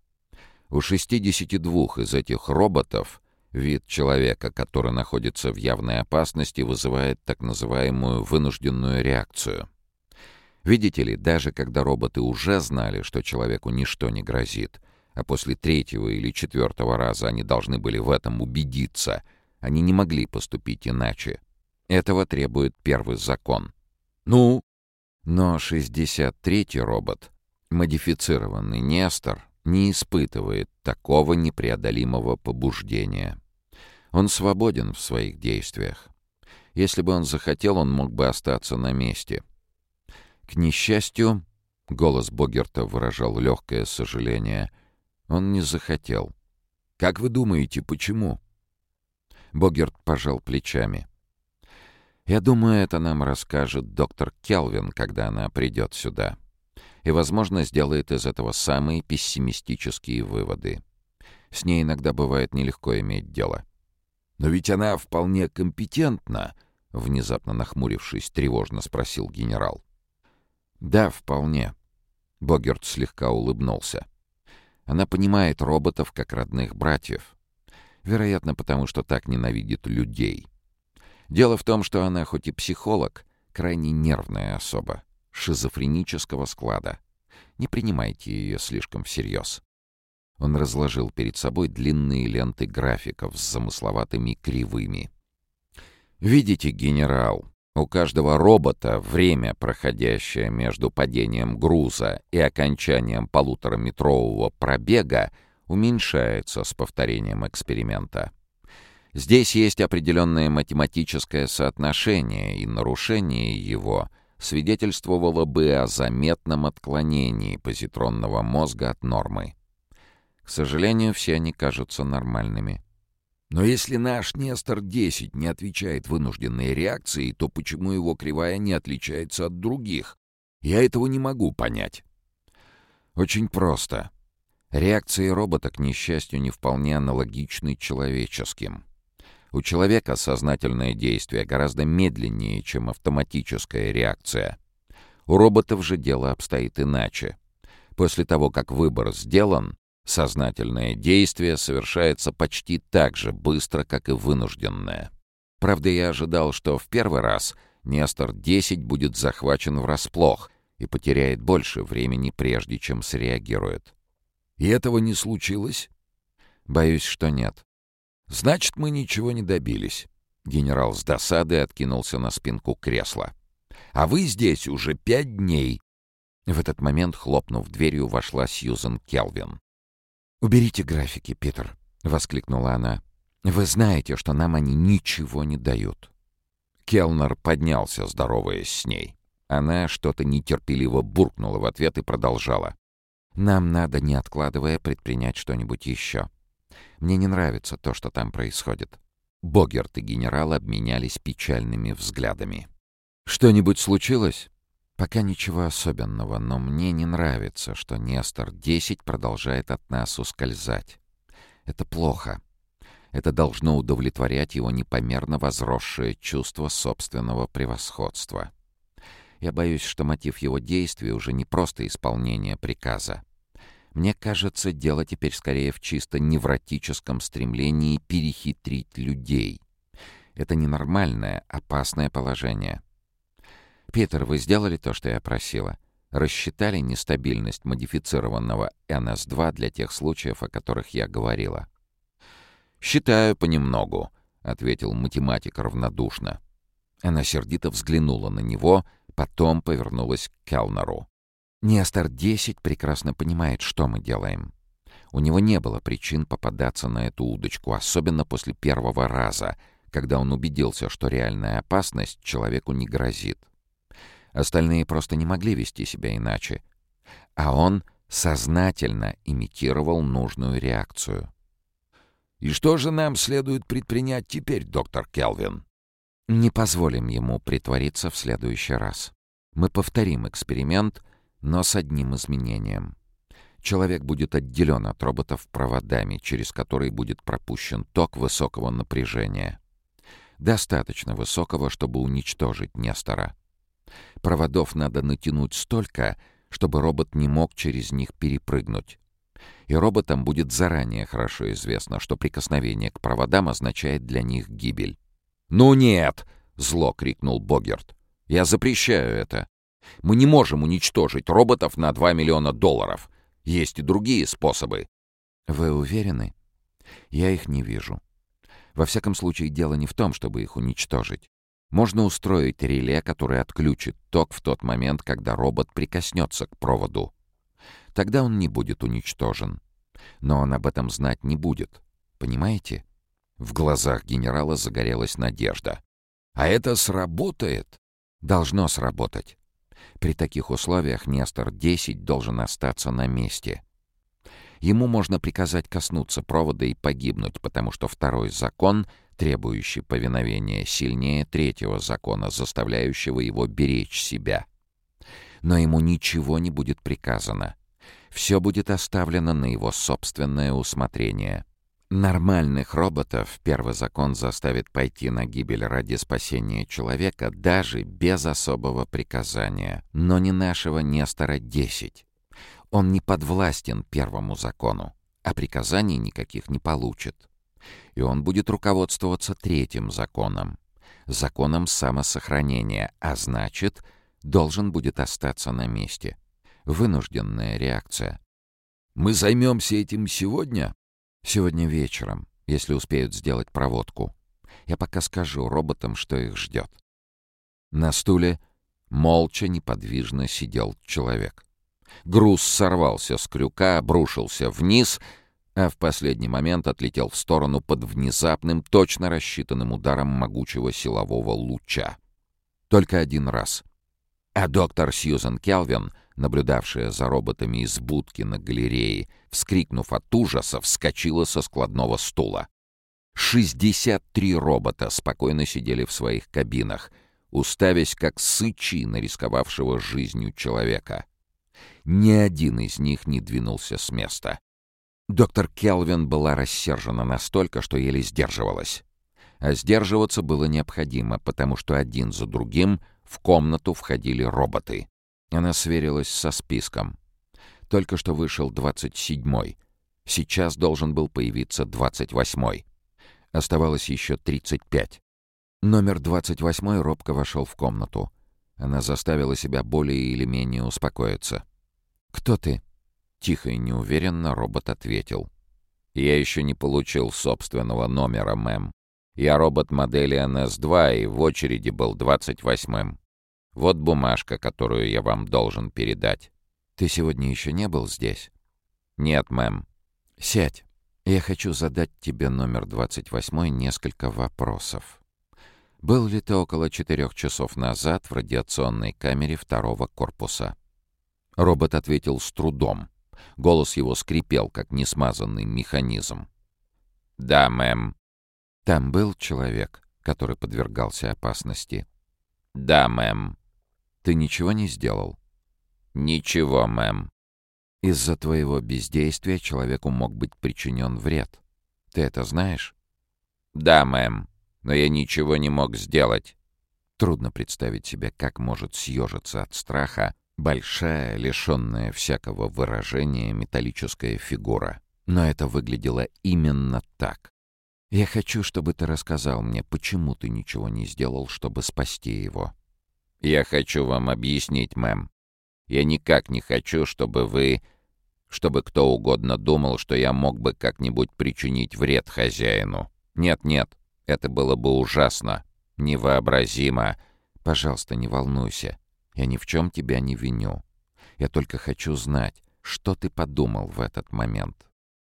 У шестидесяти двух из этих роботов вид человека, который находится в явной опасности, вызывает так называемую вынужденную реакцию. Видите ли, даже когда роботы уже знали, что человеку ничто не грозит, а после третьего или четвертого раза они должны были в этом убедиться, они не могли поступить иначе. Этого требует первый закон. Ну? Но шестьдесят третий робот, модифицированный Нестор, не испытывает такого непреодолимого побуждения. Он свободен в своих действиях. Если бы он захотел, он мог бы остаться на месте. К несчастью, голос Богерта выражал легкое сожаление, он не захотел. «Как вы думаете, почему?» Богерт пожал плечами. «Я думаю, это нам расскажет доктор Келвин, когда она придет сюда. И, возможно, сделает из этого самые пессимистические выводы. С ней иногда бывает нелегко иметь дело». «Но ведь она вполне компетентна», — внезапно нахмурившись, тревожно спросил генерал. «Да, вполне». Богерт слегка улыбнулся. «Она понимает роботов как родных братьев. Вероятно, потому что так ненавидит людей. Дело в том, что она, хоть и психолог, крайне нервная особа, шизофренического склада. Не принимайте ее слишком всерьез». Он разложил перед собой длинные ленты графиков с замысловатыми кривыми. «Видите, генерал, у каждого робота время, проходящее между падением груза и окончанием полутораметрового пробега, уменьшается с повторением эксперимента. Здесь есть определенное математическое соотношение, и нарушение его свидетельствовало бы о заметном отклонении позитронного мозга от нормы. К сожалению, все они кажутся нормальными». «Но если наш Нестор десять не отвечает вынужденной реакции, то почему его кривая не отличается от других? Я этого не могу понять». «Очень просто. Реакции робота, к несчастью, не вполне аналогичны человеческим. У человека сознательное действие гораздо медленнее, чем автоматическая реакция. У роботов же дело обстоит иначе. После того, как выбор сделан, сознательное действие совершается почти так же быстро, как и вынужденное. Правда, я ожидал, что в первый раз Нестор десять будет захвачен врасплох и потеряет больше времени, прежде чем среагирует». «И этого не случилось?» «Боюсь, что нет». «Значит, мы ничего не добились». Генерал с досадой откинулся на спинку кресла. «А вы здесь уже пять дней». В этот момент, хлопнув дверью, вошла Сьюзен Келвин. «Уберите графики, Питер», — воскликнула она. «Вы знаете, что нам они ничего не дают». Келнер поднялся, здороваясь с ней. Она что-то нетерпеливо буркнула в ответ и продолжала. «Нам надо, не откладывая, предпринять что-нибудь еще. Мне не нравится то, что там происходит. Богерт и генерал обменялись печальными взглядами. «Что-нибудь случилось?» «Пока ничего особенного, но мне не нравится, что Нестор десять продолжает от нас ускользать. Это плохо. Это должно удовлетворять его непомерно возросшее чувство собственного превосходства. Я боюсь, что мотив его действий уже не просто исполнение приказа. Мне кажется, дело теперь скорее в чисто невротическом стремлении перехитрить людей. Это ненормальное, опасное положение. «Питер, вы сделали то, что я просила? Рассчитали нестабильность модифицированного эн эс два для тех случаев, о которых я говорила?» «Считаю понемногу», — ответил математик равнодушно. Она сердито взглянула на него, потом повернулась к Келнеру. «Нестор десять прекрасно понимает, что мы делаем. У него не было причин попадаться на эту удочку, особенно после первого раза, когда он убедился, что реальная опасность человеку не грозит. Остальные просто не могли вести себя иначе. А он сознательно имитировал нужную реакцию. «И что же нам следует предпринять теперь, доктор Келвин?» «Не позволим ему притвориться в следующий раз. Мы повторим эксперимент, но с одним изменением. Человек будет отделен от роботов проводами, через которые будет пропущен ток высокого напряжения. Достаточно высокого, чтобы уничтожить Нестора. Проводов надо натянуть столько, чтобы робот не мог через них перепрыгнуть. И роботам будет заранее хорошо известно, что прикосновение к проводам означает для них гибель». «Ну нет!» — зло крикнул Богерт. «Я запрещаю это. Мы не можем уничтожить роботов на два миллиона долларов. Есть и другие способы». «Вы уверены? Я их не вижу. Во всяком случае, дело не в том, чтобы их уничтожить. Можно устроить реле, которое отключит ток в тот момент, когда робот прикоснется к проводу. Тогда он не будет уничтожен. Но он об этом знать не будет. Понимаете?» В глазах генерала загорелась надежда. «А это сработает?» «Должно сработать. При таких условиях Нестор десять должен остаться на месте. Ему можно приказать коснуться провода и погибнуть, потому что второй закон, требующий повиновения, сильнее третьего закона, заставляющего его беречь себя. Но ему ничего не будет приказано. Все будет оставлено на его собственное усмотрение. Нормальных роботов первый закон заставит пойти на гибель ради спасения человека даже без особого приказания. Но не нашего Нестора десять. Он не подвластен первому закону, а приказаний никаких не получит. И он будет руководствоваться третьим законом, законом самосохранения, а значит, должен будет остаться на месте. Вынужденная реакция. «Мы займемся этим сегодня?» «Сегодня вечером, если успеют сделать проводку. Я пока скажу роботам, что их ждет». На стуле молча, неподвижно сидел человек. Груз сорвался с крюка, обрушился вниз, а в последний момент отлетел в сторону под внезапным, точно рассчитанным ударом могучего силового луча. Только один раз. А доктор Сьюзен Келвин, наблюдавшая за роботами из будки на галерее, вскрикнув от ужаса, вскочила со складного стула. шестьдесят три робота спокойно сидели в своих кабинах, уставясь как сычи на рисковавшего жизнью человека. Ни один из них не двинулся с места. Доктор Келвин была рассержена настолько, что еле сдерживалась. А сдерживаться было необходимо, потому что один за другим в комнату входили роботы. Она сверилась со списком. Только что вышел двадцать седьмой. Сейчас должен был появиться двадцать восьмой. Оставалось еще тридцать пять. Номер двадцать восьмой робко вошел в комнату. Она заставила себя более или менее успокоиться. «Кто ты?» Тихо и неуверенно робот ответил. «Я еще не получил собственного номера, мэм. Я робот модели эн эс два и в очереди был двадцать восьмым. Вот бумажка, которую я вам должен передать». «Ты сегодня еще не был здесь?» «Нет, мэм». «Сядь. Я хочу задать тебе, номер двадцать восьмой, несколько вопросов. Был ли ты около четырех часов назад в радиационной камере второго корпуса?» Робот ответил с трудом. Голос его скрипел, как несмазанный механизм. «Да, мэм». Там был человек, который подвергался опасности? Да, мэм. Ты ничего не сделал? Ничего, мэм. Из-за твоего бездействия человеку мог быть причинен вред. Ты это знаешь? Да, мэм. Но я ничего не мог сделать. Трудно представить себе, как может съежиться от страха большая, лишенная всякого выражения металлическая фигура. Но это выглядело именно так. Я хочу, чтобы ты рассказал мне, почему ты ничего не сделал, чтобы спасти его. Я хочу вам объяснить, мэм. Я никак не хочу, чтобы вы... чтобы кто угодно думал, что я мог бы как-нибудь причинить вред хозяину. Нет-нет, это было бы ужасно, невообразимо. Пожалуйста, не волнуйся. Я ни в чем тебя не виню. Я только хочу знать, что ты подумал в этот момент.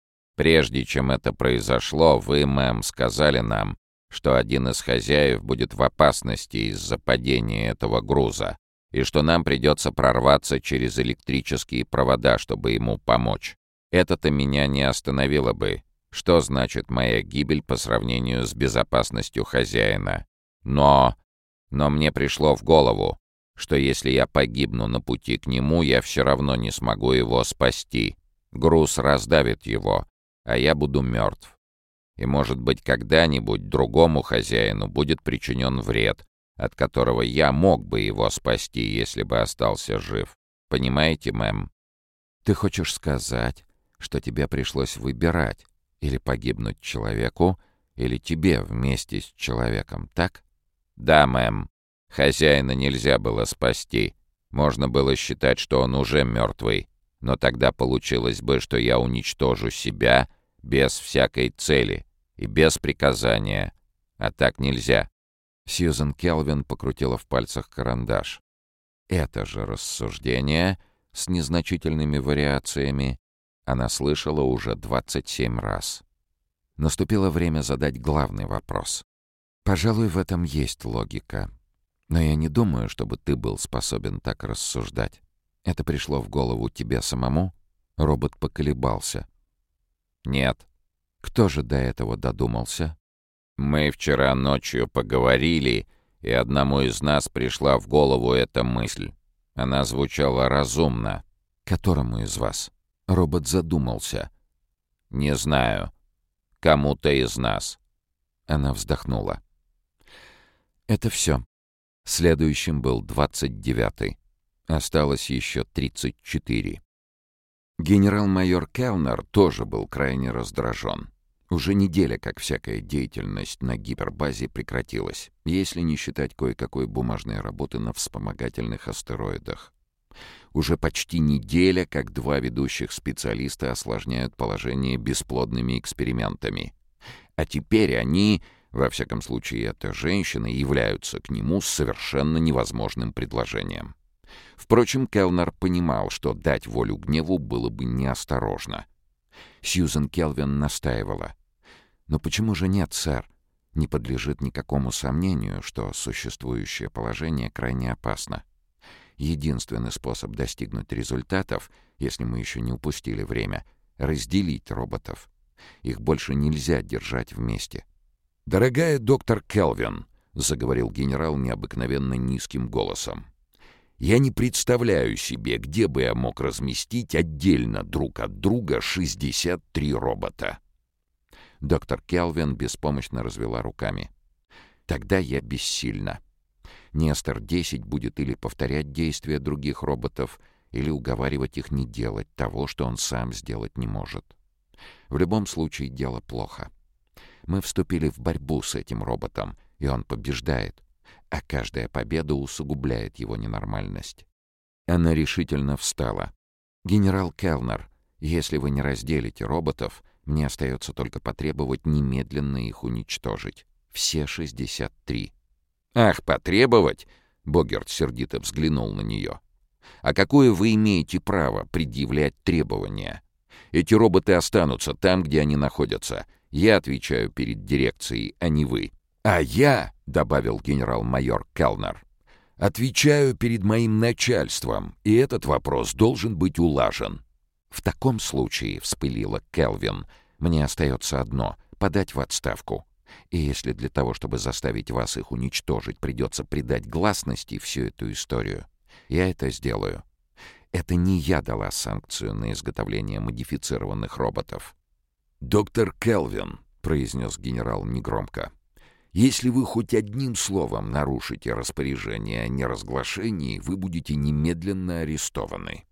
Прежде чем это произошло, вы, мэм, сказали нам, что один из хозяев будет в опасности из-за падения этого груза, и что нам придется прорваться через электрические провода, чтобы ему помочь. Это-то меня не остановило бы. Что значит моя гибель по сравнению с безопасностью хозяина? Но... но мне пришло в голову, что если я погибну на пути к нему, я все равно не смогу его спасти. Груз раздавит его, а я буду мертв. И, может быть, когда-нибудь другому хозяину будет причинен вред, от которого я мог бы его спасти, если бы остался жив. Понимаете, мэм? Ты хочешь сказать, что тебе пришлось выбирать или погибнуть человеку, или тебе вместе с человеком, так? Да, мэм. Хозяина нельзя было спасти. Можно было считать, что он уже мертвый. Но тогда получилось бы, что я уничтожу себя без всякой цели и без приказания. А так нельзя. Сьюзен Келвин покрутила в пальцах карандаш. Это же рассуждение с незначительными вариациями она слышала уже двадцать семь раз. Наступило время задать главный вопрос. Пожалуй, в этом есть логика. Но я не думаю, чтобы ты был способен так рассуждать. Это пришло в голову тебе самому? Робот поколебался. Нет. Кто же до этого додумался? Мы вчера ночью поговорили, и одному из нас пришла в голову эта мысль. Она звучала разумно. Которому из вас? Робот задумался. Не знаю. Кому-то из нас. Она вздохнула. Это все. Следующим был двадцать девятый. Осталось еще тридцать четыре. Генерал-майор Келнер тоже был крайне раздражен. Уже неделя, как всякая деятельность на гипербазе прекратилась, если не считать кое-какой бумажной работы на вспомогательных астероидах. Уже почти неделя, как два ведущих специалиста осложняют положение бесплодными экспериментами. А теперь они, во всяком случае эта женщина, являются к нему с совершенно невозможным предложением. Впрочем, Келнер понимал, что дать волю гневу было бы неосторожно. Сьюзен Келвин настаивала. «Но почему же нет, сэр? Не подлежит никакому сомнению, что существующее положение крайне опасно. Единственный способ достигнуть результатов, если мы еще не упустили время, — разделить роботов. Их больше нельзя держать вместе». «Дорогая доктор Келвин», — заговорил генерал необыкновенно низким голосом, «я не представляю себе, где бы я мог разместить отдельно друг от друга шестьдесят три робота». Доктор Келвин беспомощно развела руками. «Тогда я бессильна. Нестор десять будет или повторять действия других роботов, или уговаривать их не делать того, что он сам сделать не может. В любом случае дело плохо. Мы вступили в борьбу с этим роботом, и он побеждает, а каждая победа усугубляет его ненормальность». Она решительно встала. «Генерал Келнер, если вы не разделите роботов, мне остается только потребовать немедленно их уничтожить. Все шестьдесят три». «Ах, потребовать?» — Богерт сердито взглянул на нее. «А какое вы имеете право предъявлять требования? Эти роботы останутся там, где они находятся. Я отвечаю перед дирекцией, а не вы». «А я», — добавил генерал-майор Келнер, — «отвечаю перед моим начальством, и этот вопрос должен быть улажен». «В таком случае», — вспылила Келвин, — «мне остается одно — подать в отставку. И если для того, чтобы заставить вас их уничтожить, придется придать гласности всю эту историю, я это сделаю. Это не я дала санкцию на изготовление модифицированных роботов. «Доктор Келвин», — произнес генерал негромко, — «если вы хоть одним словом нарушите распоряжение о неразглашении, вы будете немедленно арестованы».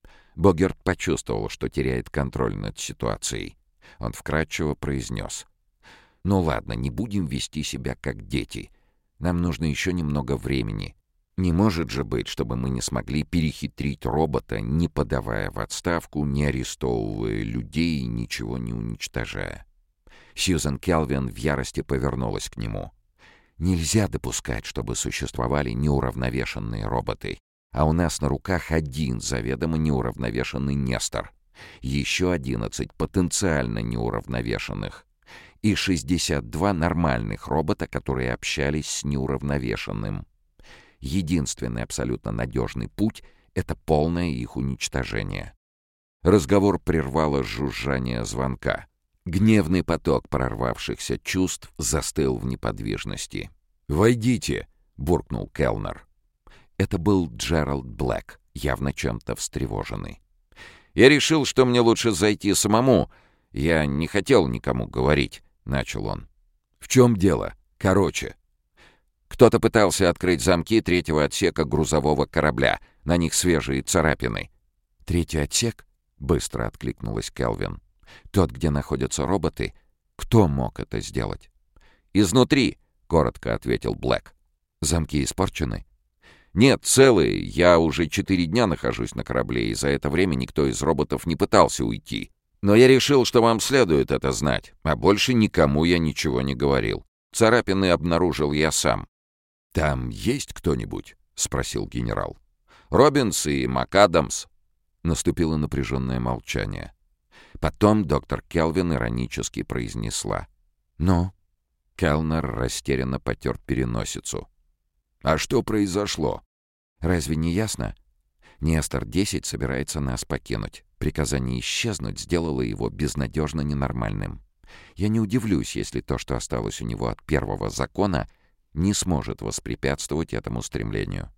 Богерт почувствовал, что теряет контроль над ситуацией. Он вкратчиво произнес: «Ну ладно, не будем вести себя как дети. Нам нужно еще немного времени. Не может же быть, чтобы мы не смогли перехитрить робота, не подавая в отставку, не арестовывая людей и ничего не уничтожая». Сьюзен Келвин в ярости повернулась к нему. «Нельзя допускать, чтобы существовали неуравновешенные роботы. А у нас на руках один заведомо неуравновешенный Нестор. Еще одиннадцать потенциально неуравновешенных. И шестьдесят два нормальных робота, которые общались с неуравновешенным. Единственный абсолютно надежный путь — это полное их уничтожение». Разговор прервало жужжание звонка. Гневный поток прорвавшихся чувств застыл в неподвижности. «Войдите!» — буркнул Келнер. Это был Джеральд Блэк, явно чем-то встревоженный. «Я решил, что мне лучше зайти самому. Я не хотел никому говорить», — начал он. «В чем дело? Короче». «Кто-то пытался открыть замки третьего отсека грузового корабля. На них свежие царапины». «Третий отсек?» — быстро откликнулась Келвин. «Тот, где находятся роботы? Кто мог это сделать?» «Изнутри», — коротко ответил Блэк. «Замки испорчены?» «Нет, целые. Я уже четыре дня нахожусь на корабле, и за это время никто из роботов не пытался уйти. Но я решил, что вам следует это знать, а больше никому я ничего не говорил. Царапины обнаружил я сам». «Там есть кто-нибудь?» — спросил генерал. «Робинс и МакАдамс». Наступило напряженное молчание. Потом доктор Келвин иронически произнесла: «Ну?» Келнер растерянно потер переносицу. «А что произошло?» «Разве не ясно? Нестор-десять собирается нас покинуть. Приказание исчезнуть сделало его безнадежно ненормальным. Я не удивлюсь, если то, что осталось у него от первого закона, не сможет воспрепятствовать этому стремлению.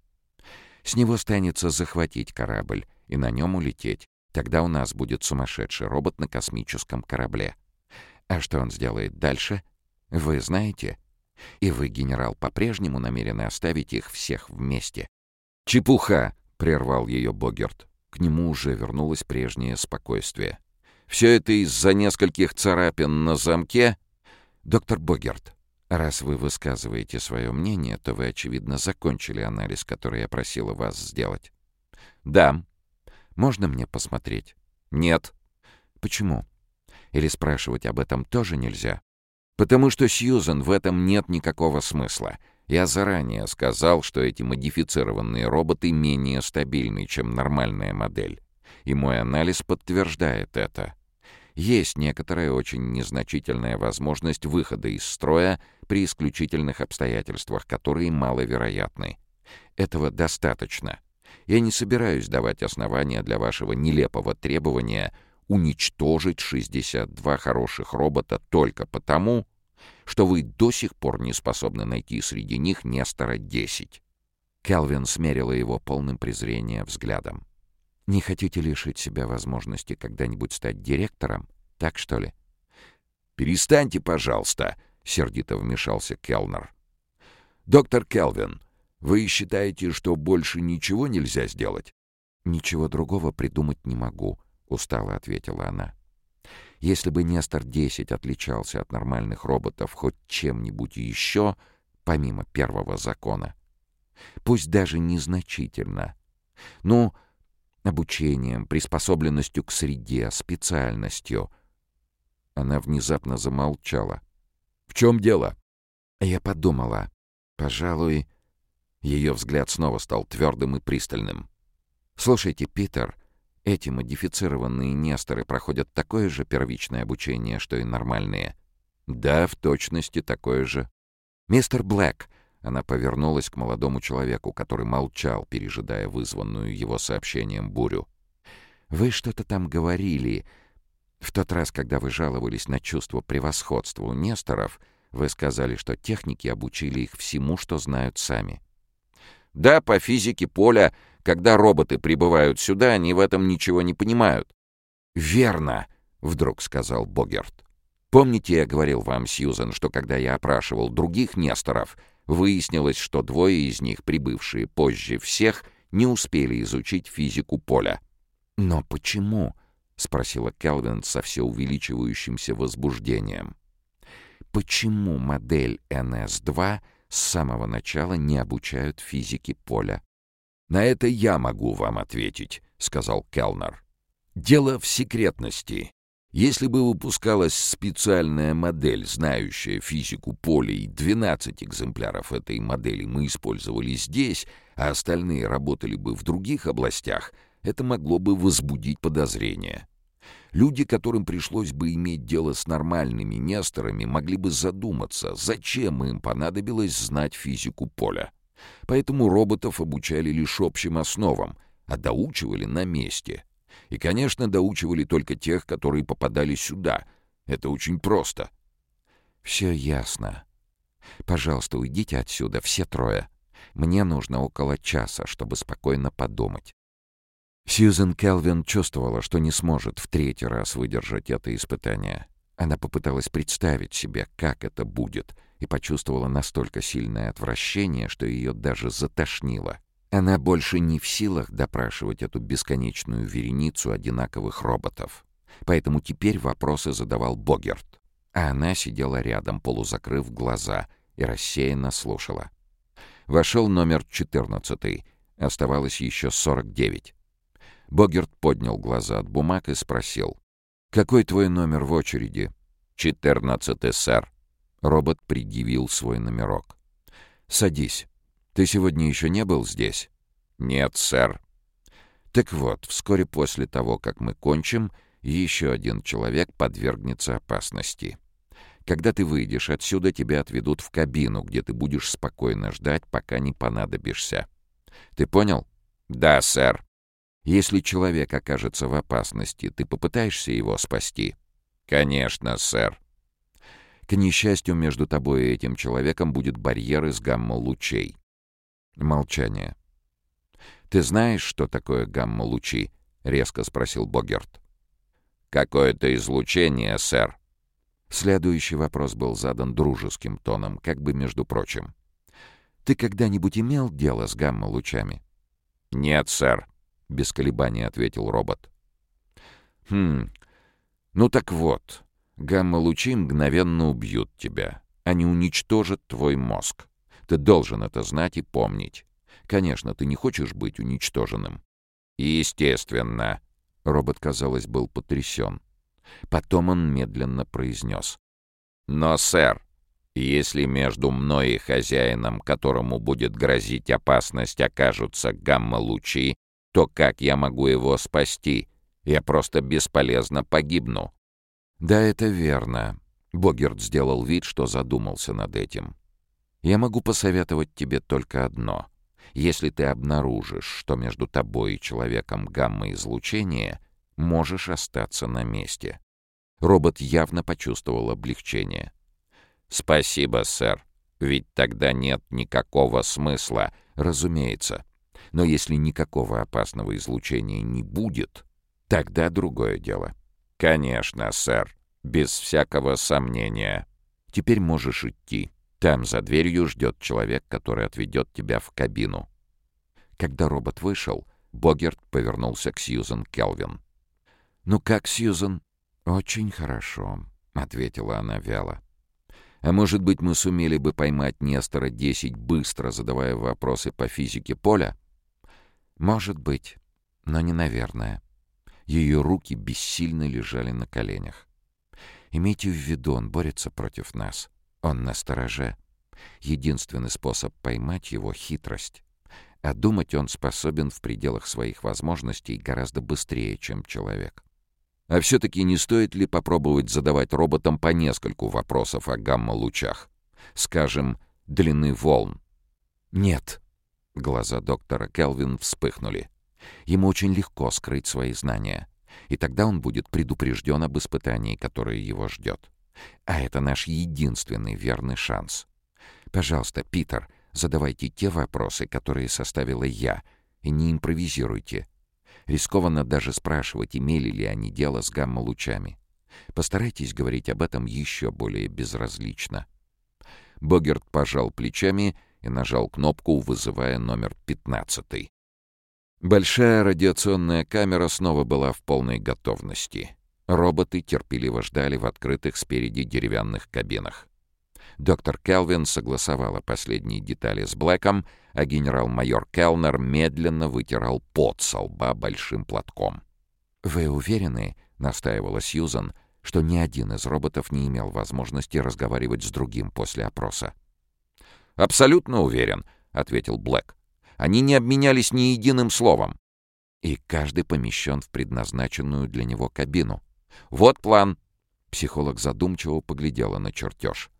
С него станется захватить корабль и на нем улететь. Тогда у нас будет сумасшедший робот на космическом корабле. А что он сделает дальше, вы знаете? И вы, генерал, по-прежнему намерены оставить их всех вместе?» «Чепуха!» — прервал ее Богерт. К нему уже вернулось прежнее спокойствие. «Все это из-за нескольких царапин на замке?» «Доктор Богерт, раз вы высказываете свое мнение, то вы, очевидно, закончили анализ, который я просила вас сделать». «Да». «Можно мне посмотреть?» «Нет». «Почему? Или спрашивать об этом тоже нельзя?» «Потому что, Сьюзен, в этом нет никакого смысла. Я заранее сказал, что эти модифицированные роботы менее стабильны, чем нормальная модель. И мой анализ подтверждает это. Есть некоторая очень незначительная возможность выхода из строя при исключительных обстоятельствах, которые маловероятны. Этого достаточно. Я не собираюсь давать основания для вашего нелепого требования уничтожить шестьдесят два хороших робота только потому, что вы до сих пор не способны найти среди них Нестора-десять». Келвин смерила его полным презрения взглядом. «Не хотите лишить себя возможности когда-нибудь стать директором? Так что ли?» «Перестаньте, пожалуйста», — сердито вмешался Келнер. «Доктор Келвин, вы считаете, что больше ничего нельзя сделать?» «Ничего другого придумать не могу», — устало ответила она. «Если бы Нестор-десять отличался от нормальных роботов хоть чем-нибудь еще, помимо первого закона, пусть даже незначительно, ну, обучением, приспособленностью к среде, специальностью...» Она внезапно замолчала. «В чем дело?» Я подумала, пожалуй... Ее взгляд снова стал твердым и пристальным. «Слушайте, Питер, эти модифицированные Несторы проходят такое же первичное обучение, что и нормальные?» «Да, в точности такое же». «Мистер Блэк», — она повернулась к молодому человеку, который молчал, пережидая вызванную его сообщением бурю. «Вы что-то там говорили. В тот раз, когда вы жаловались на чувство превосходства у Несторов, Вы сказали, что техники обучили их всему, что знают сами. Да, по физике поля, когда роботы прибывают сюда, они в этом ничего не понимают. «Верно», — вдруг сказал Богерт. «Помните, я говорил вам, Сьюзен, что когда я опрашивал других несторов, выяснилось, что двое из них, прибывшие позже всех, не успели изучить физику поля». «Но почему?» — спросила Келвин со все увеличивающимся возбуждением. «Почему модель эн эс два с самого начала не обучают физике поля?» «На это я могу вам ответить», — сказал Келнер. «Дело в секретности. Если бы выпускалась специальная модель, знающая физику поля, и двенадцать экземпляров этой модели мы использовали здесь, а остальные работали бы в других областях, это могло бы возбудить подозрения. Люди, которым пришлось бы иметь дело с нормальными несторами, могли бы задуматься, зачем им понадобилось знать физику поля. Поэтому роботов обучали лишь общим основам, а доучивали на месте. И, конечно, доучивали только тех, которые попадали сюда. Это очень просто». «Все ясно. Пожалуйста, уйдите отсюда, все трое. Мне нужно около часа, чтобы спокойно подумать». Сьюзен Келвин чувствовала, что не сможет в третий раз выдержать это испытание. Она попыталась представить себе, как это будет, и почувствовала настолько сильное отвращение, что ее даже затошнило. Она больше не в силах допрашивать эту бесконечную вереницу одинаковых роботов. Поэтому теперь вопросы задавал Богерт, а она сидела рядом, полузакрыв глаза, и рассеянно слушала. Вошел номер четырнадцатый. Оставалось еще сорок девять. Богерт поднял глаза от бумаг и спросил: «Какой твой номер в очереди?» «Четырнадцатый, сэр». Робот предъявил свой номерок. «Садись. Ты сегодня еще не был здесь?» «Нет, сэр». «Так вот, вскоре после того, как мы кончим, еще один человек подвергнется опасности. Когда ты выйдешь отсюда, тебя отведут в кабину, где ты будешь спокойно ждать, пока не понадобишься. Ты понял?» «Да, сэр». «Если человек окажется в опасности, ты попытаешься его спасти?» «Конечно, сэр». «К несчастью, между тобой и этим человеком будет барьер из гамма-лучей». Молчание. «Ты знаешь, что такое гамма-лучи?» — резко спросил Богерт. «Какое-то излучение, сэр». Следующий вопрос был задан дружеским тоном, как бы между прочим. «Ты когда-нибудь имел дело с гамма-лучами?» «Нет, сэр», — без колебаний ответил робот. «Хм, ну так вот, гамма-лучи мгновенно убьют тебя. Они уничтожат твой мозг. Ты должен это знать и помнить. Конечно, ты не хочешь быть уничтоженным». «Естественно». Робот, казалось, был потрясен. Потом он медленно произнес: «Но, сэр, если между мной и хозяином, которому будет грозить опасность, окажутся гамма-лучи, то как я могу его спасти? Я просто бесполезно погибну». «Да, это верно». Богерт сделал вид, что задумался над этим. «Я могу посоветовать тебе только одно. Если ты обнаружишь, что между тобой и человеком гамма-излучение, можешь остаться на месте». Робот явно почувствовал облегчение. «Спасибо, сэр. Ведь тогда нет никакого смысла». «Разумеется. Но если никакого опасного излучения не будет, тогда другое дело». «Конечно, сэр. Без всякого сомнения». «Теперь можешь идти. Там за дверью ждет человек, который отведет тебя в кабину». Когда робот вышел, Богерт повернулся к Сьюзен Келвин. «Ну как, Сьюзен?» «Очень хорошо», — ответила она вяло. «А может быть, мы сумели бы поймать Нестора десять, быстро задавая вопросы по физике поля?» «Может быть, но не наверное». Ее руки бессильно лежали на коленях. «Имейте в виду, он борется против нас. Он настороже. Единственный способ поймать его — хитрость. А думать он способен в пределах своих возможностей гораздо быстрее, чем человек». А все-таки не стоит ли попробовать задавать роботам по нескольку вопросов о гамма-лучах? Скажем, длины волн? «Нет». Глаза доктора Келвин вспыхнули. «Ему очень легко скрыть свои знания. И тогда он будет предупрежден об испытании, которое его ждет. А это наш единственный верный шанс. Пожалуйста, Питер, задавайте те вопросы, которые составила я, и не импровизируйте. Рискованно даже спрашивать, имели ли они дело с гамма-лучами. Постарайтесь говорить об этом еще более безразлично». Богерт пожал плечами и нажал кнопку, вызывая номер пятнадцатый. Большая радиационная камера снова была в полной готовности. Роботы терпеливо ждали в открытых спереди деревянных кабинах. Доктор Келвин согласовала последние детали с Блэком, а генерал-майор Келнер медленно вытирал пот со лба большим платком. «Вы уверены, — настаивала Сьюзан, — что ни один из роботов не имел возможности разговаривать с другим после опроса?» «Абсолютно уверен», — ответил Блэк. «Они не обменялись ни единым словом». «И каждый помещен в предназначенную для него кабину. Вот план». Психолог задумчиво поглядела на чертеж.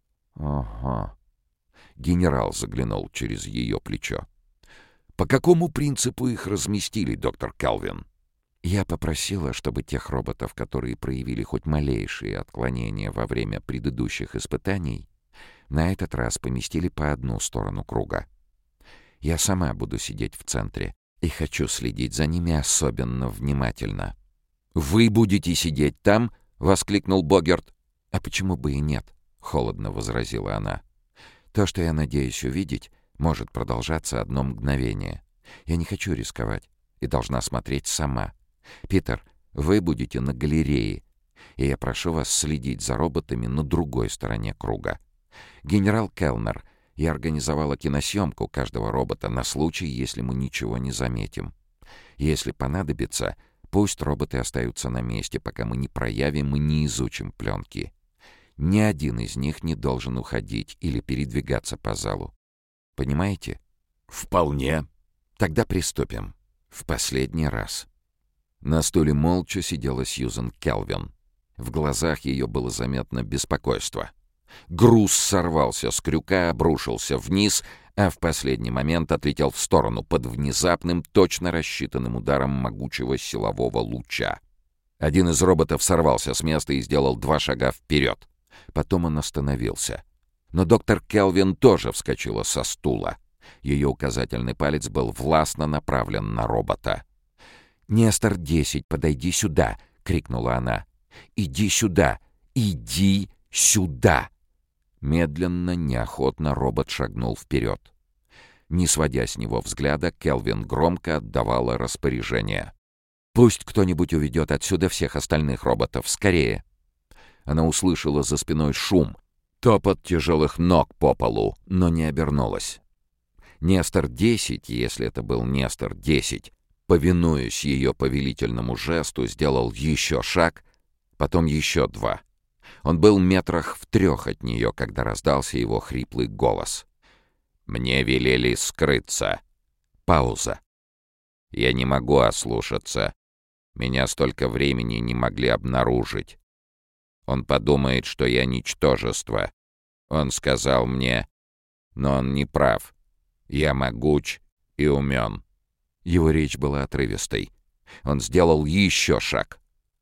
«Ага». Генерал заглянул через ее плечо. «По какому принципу их разместили, доктор Келвин?» «Я попросила, чтобы тех роботов, которые проявили хоть малейшие отклонения во время предыдущих испытаний, на этот раз поместили по одну сторону круга. Я сама буду сидеть в центре и хочу следить за ними особенно внимательно». «Вы будете сидеть там?» — воскликнул Богерт. «А почему бы и нет?» — холодно возразила она. «То, что я надеюсь увидеть, может продолжаться одно мгновение. Я не хочу рисковать и должна смотреть сама. Питер, вы будете на галерее, и я прошу вас следить за роботами на другой стороне круга. Генерал Келнер, я организовала киносъемку каждого робота на случай, если мы ничего не заметим. Если понадобится, пусть роботы остаются на месте, пока мы не проявим и не изучим пленки. Ни один из них не должен уходить или передвигаться по залу. Понимаете?» «Вполне. Тогда приступим. В последний раз». На стуле молча сидела Сьюзан Келвин. В глазах ее было заметно беспокойство. Груз сорвался с крюка, обрушился вниз, а в последний момент отлетел в сторону под внезапным, точно рассчитанным ударом могучего силового луча. Один из роботов сорвался с места и сделал два шага вперед. Потом он остановился. Но доктор Келвин тоже вскочила со стула. Ее указательный палец был властно направлен на робота. «Нестор десять, подойди сюда!» — крикнула она. «Иди сюда! Иди сюда!» Медленно, неохотно робот шагнул вперед. Не сводя с него взгляда, Келвин громко отдавала распоряжение. «Пусть кто-нибудь уведет отсюда всех остальных роботов! Скорее!» Она услышала за спиной шум, топот тяжелых ног по полу, но не обернулась. Нестор десять, если это был Нестор десять, повинуясь ее повелительному жесту, сделал еще шаг, потом еще два. Он был метрах в трех от нее, когда раздался его хриплый голос. «Мне велели скрыться». Пауза. «Я не могу ослушаться. Меня столько времени не могли обнаружить. Он подумает, что я ничтожество. Он сказал мне, но он не прав. Я могуч и умен». Его речь была отрывистой. Он сделал еще шаг.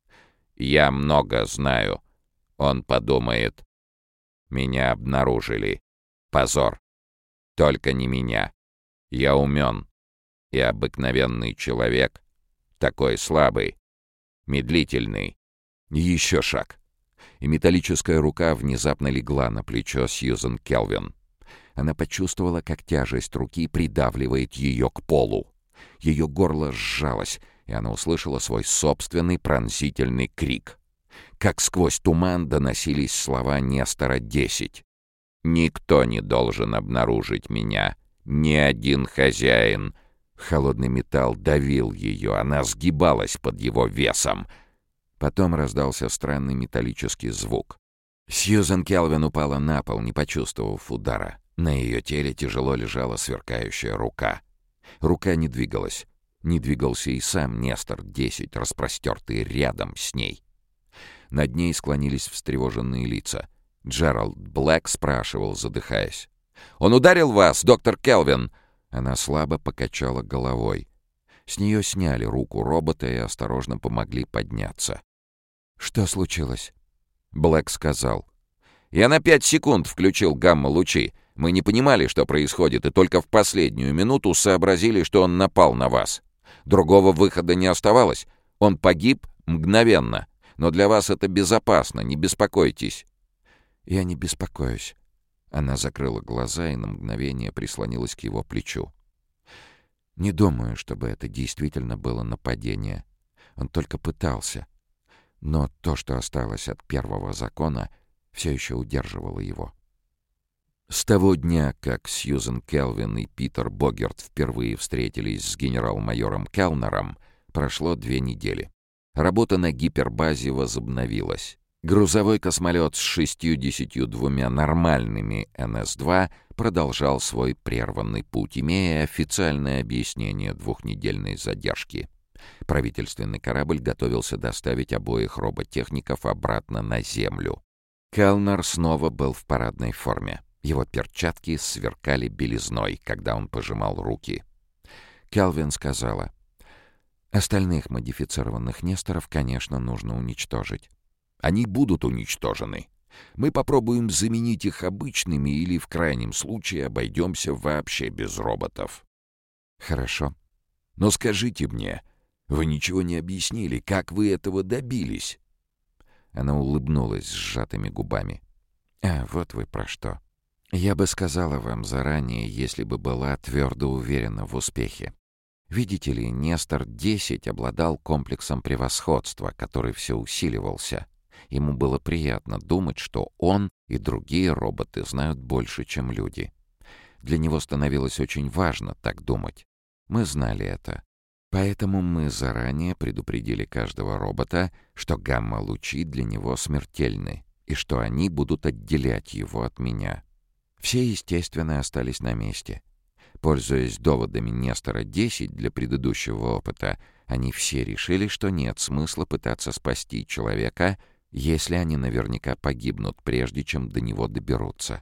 «Я много знаю». Он подумает, меня обнаружили. Позор. Только не меня. Я умен. И обыкновенный человек. Такой слабый. Медлительный. Еще шаг. И металлическая рука внезапно легла на плечо Сьюзан Келвин. Она почувствовала, как тяжесть руки придавливает ее к полу. Ее горло сжалось, и она услышала свой собственный пронзительный крик. Как сквозь туман доносились слова Нестора десять. «Никто не должен обнаружить меня. Ни один хозяин». Холодный металл давил ее, она сгибалась под его весом. Потом раздался странный металлический звук. Сьюзан Келвин упала на пол, не почувствовав удара. На ее теле тяжело лежала сверкающая рука. Рука не двигалась. Не двигался и сам Нестор десять, распростертый рядом с ней. Над ней склонились встревоженные лица. Джеральд Блэк спрашивал, задыхаясь. «Он ударил вас, доктор Келвин?» Она слабо покачала головой. С нее сняли руку робота и осторожно помогли подняться. «Что случилось?» Блэк сказал. «Я на пять секунд включил гамма-лучи. Мы не понимали, что происходит, и только в последнюю минуту сообразили, что он напал на вас. Другого выхода не оставалось. Он погиб мгновенно. Но для вас это безопасно, не беспокойтесь». «Я не беспокоюсь». Она закрыла глаза и на мгновение прислонилась к его плечу. «Не думаю, чтобы это действительно было нападение. Он только пытался. Но то, что осталось от первого закона, все еще удерживало его». С того дня, как Сьюзен Келвин и Питер Богерт впервые встретились с генерал-майором Келнером, прошло две недели. Работа на гипербазе возобновилась. Грузовой космолет с шестьюдесятью двумя нормальными эн эс два продолжал свой прерванный путь, имея официальное объяснение двухнедельной задержки. Правительственный корабль готовился доставить обоих роботехников обратно на Землю. Келнер снова был в парадной форме. Его перчатки сверкали белизной, когда он пожимал руки. Келвин сказала: «Остальных модифицированных несторов, конечно, нужно уничтожить». «Они будут уничтожены. Мы попробуем заменить их обычными или, в крайнем случае, обойдемся вообще без роботов». «Хорошо. Но скажите мне, вы ничего не объяснили, как вы этого добились?» Она улыбнулась сжатыми губами. «А, вот вы про что. Я бы сказала вам заранее, если бы была твердо уверена в успехе. Видите ли, Нестор десять обладал комплексом превосходства, который все усиливался. Ему было приятно думать, что он и другие роботы знают больше, чем люди. Для него становилось очень важно так думать. Мы знали это. Поэтому мы заранее предупредили каждого робота, что гамма-лучи для него смертельны, и что они будут отделять его от меня. Все, естественно, остались на месте. Пользуясь доводами Нестора десять для предыдущего опыта, они все решили, что нет смысла пытаться спасти человека, если они наверняка погибнут, прежде чем до него доберутся.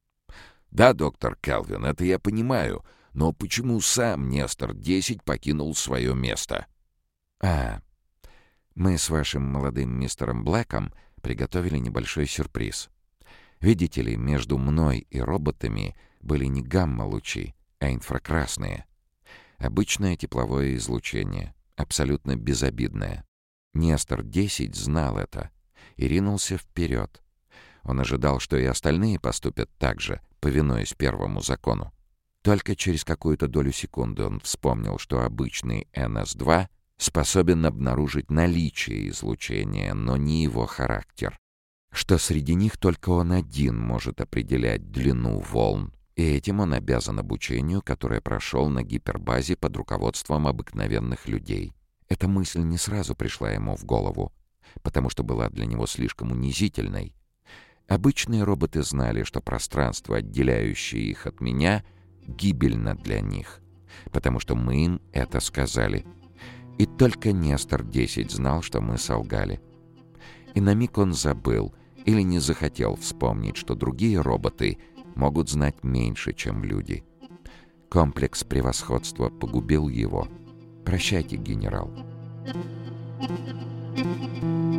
«Да, доктор Келвин, это я понимаю, но почему сам Нестор десять покинул свое место?» «А, мы с вашим молодым мистером Блэком приготовили небольшой сюрприз. Видите ли, между мной и роботами были не гамма-лучи, а инфракрасные. Обычное тепловое излучение, абсолютно безобидное. Нестор десять знал это и ринулся вперед. Он ожидал, что и остальные поступят так же, повинуясь первому закону. Только через какую-то долю секунды он вспомнил, что обычный эн эс два способен обнаружить наличие излучения, но не его характер. Что среди них только он один может определять длину волн, и этим он обязан обучению, которое прошел на гипербазе под руководством обыкновенных людей. Эта мысль не сразу пришла ему в голову, потому что была для него слишком унизительной. Обычные роботы знали, что пространство, отделяющее их от меня, гибельно для них, потому что мы им это сказали. И только Нестор десять знал, что мы солгали. И на миг он забыл или не захотел вспомнить, что другие роботы могут знать меньше, чем люди. Комплекс превосходства погубил его. Прощайте, генерал. Thank you.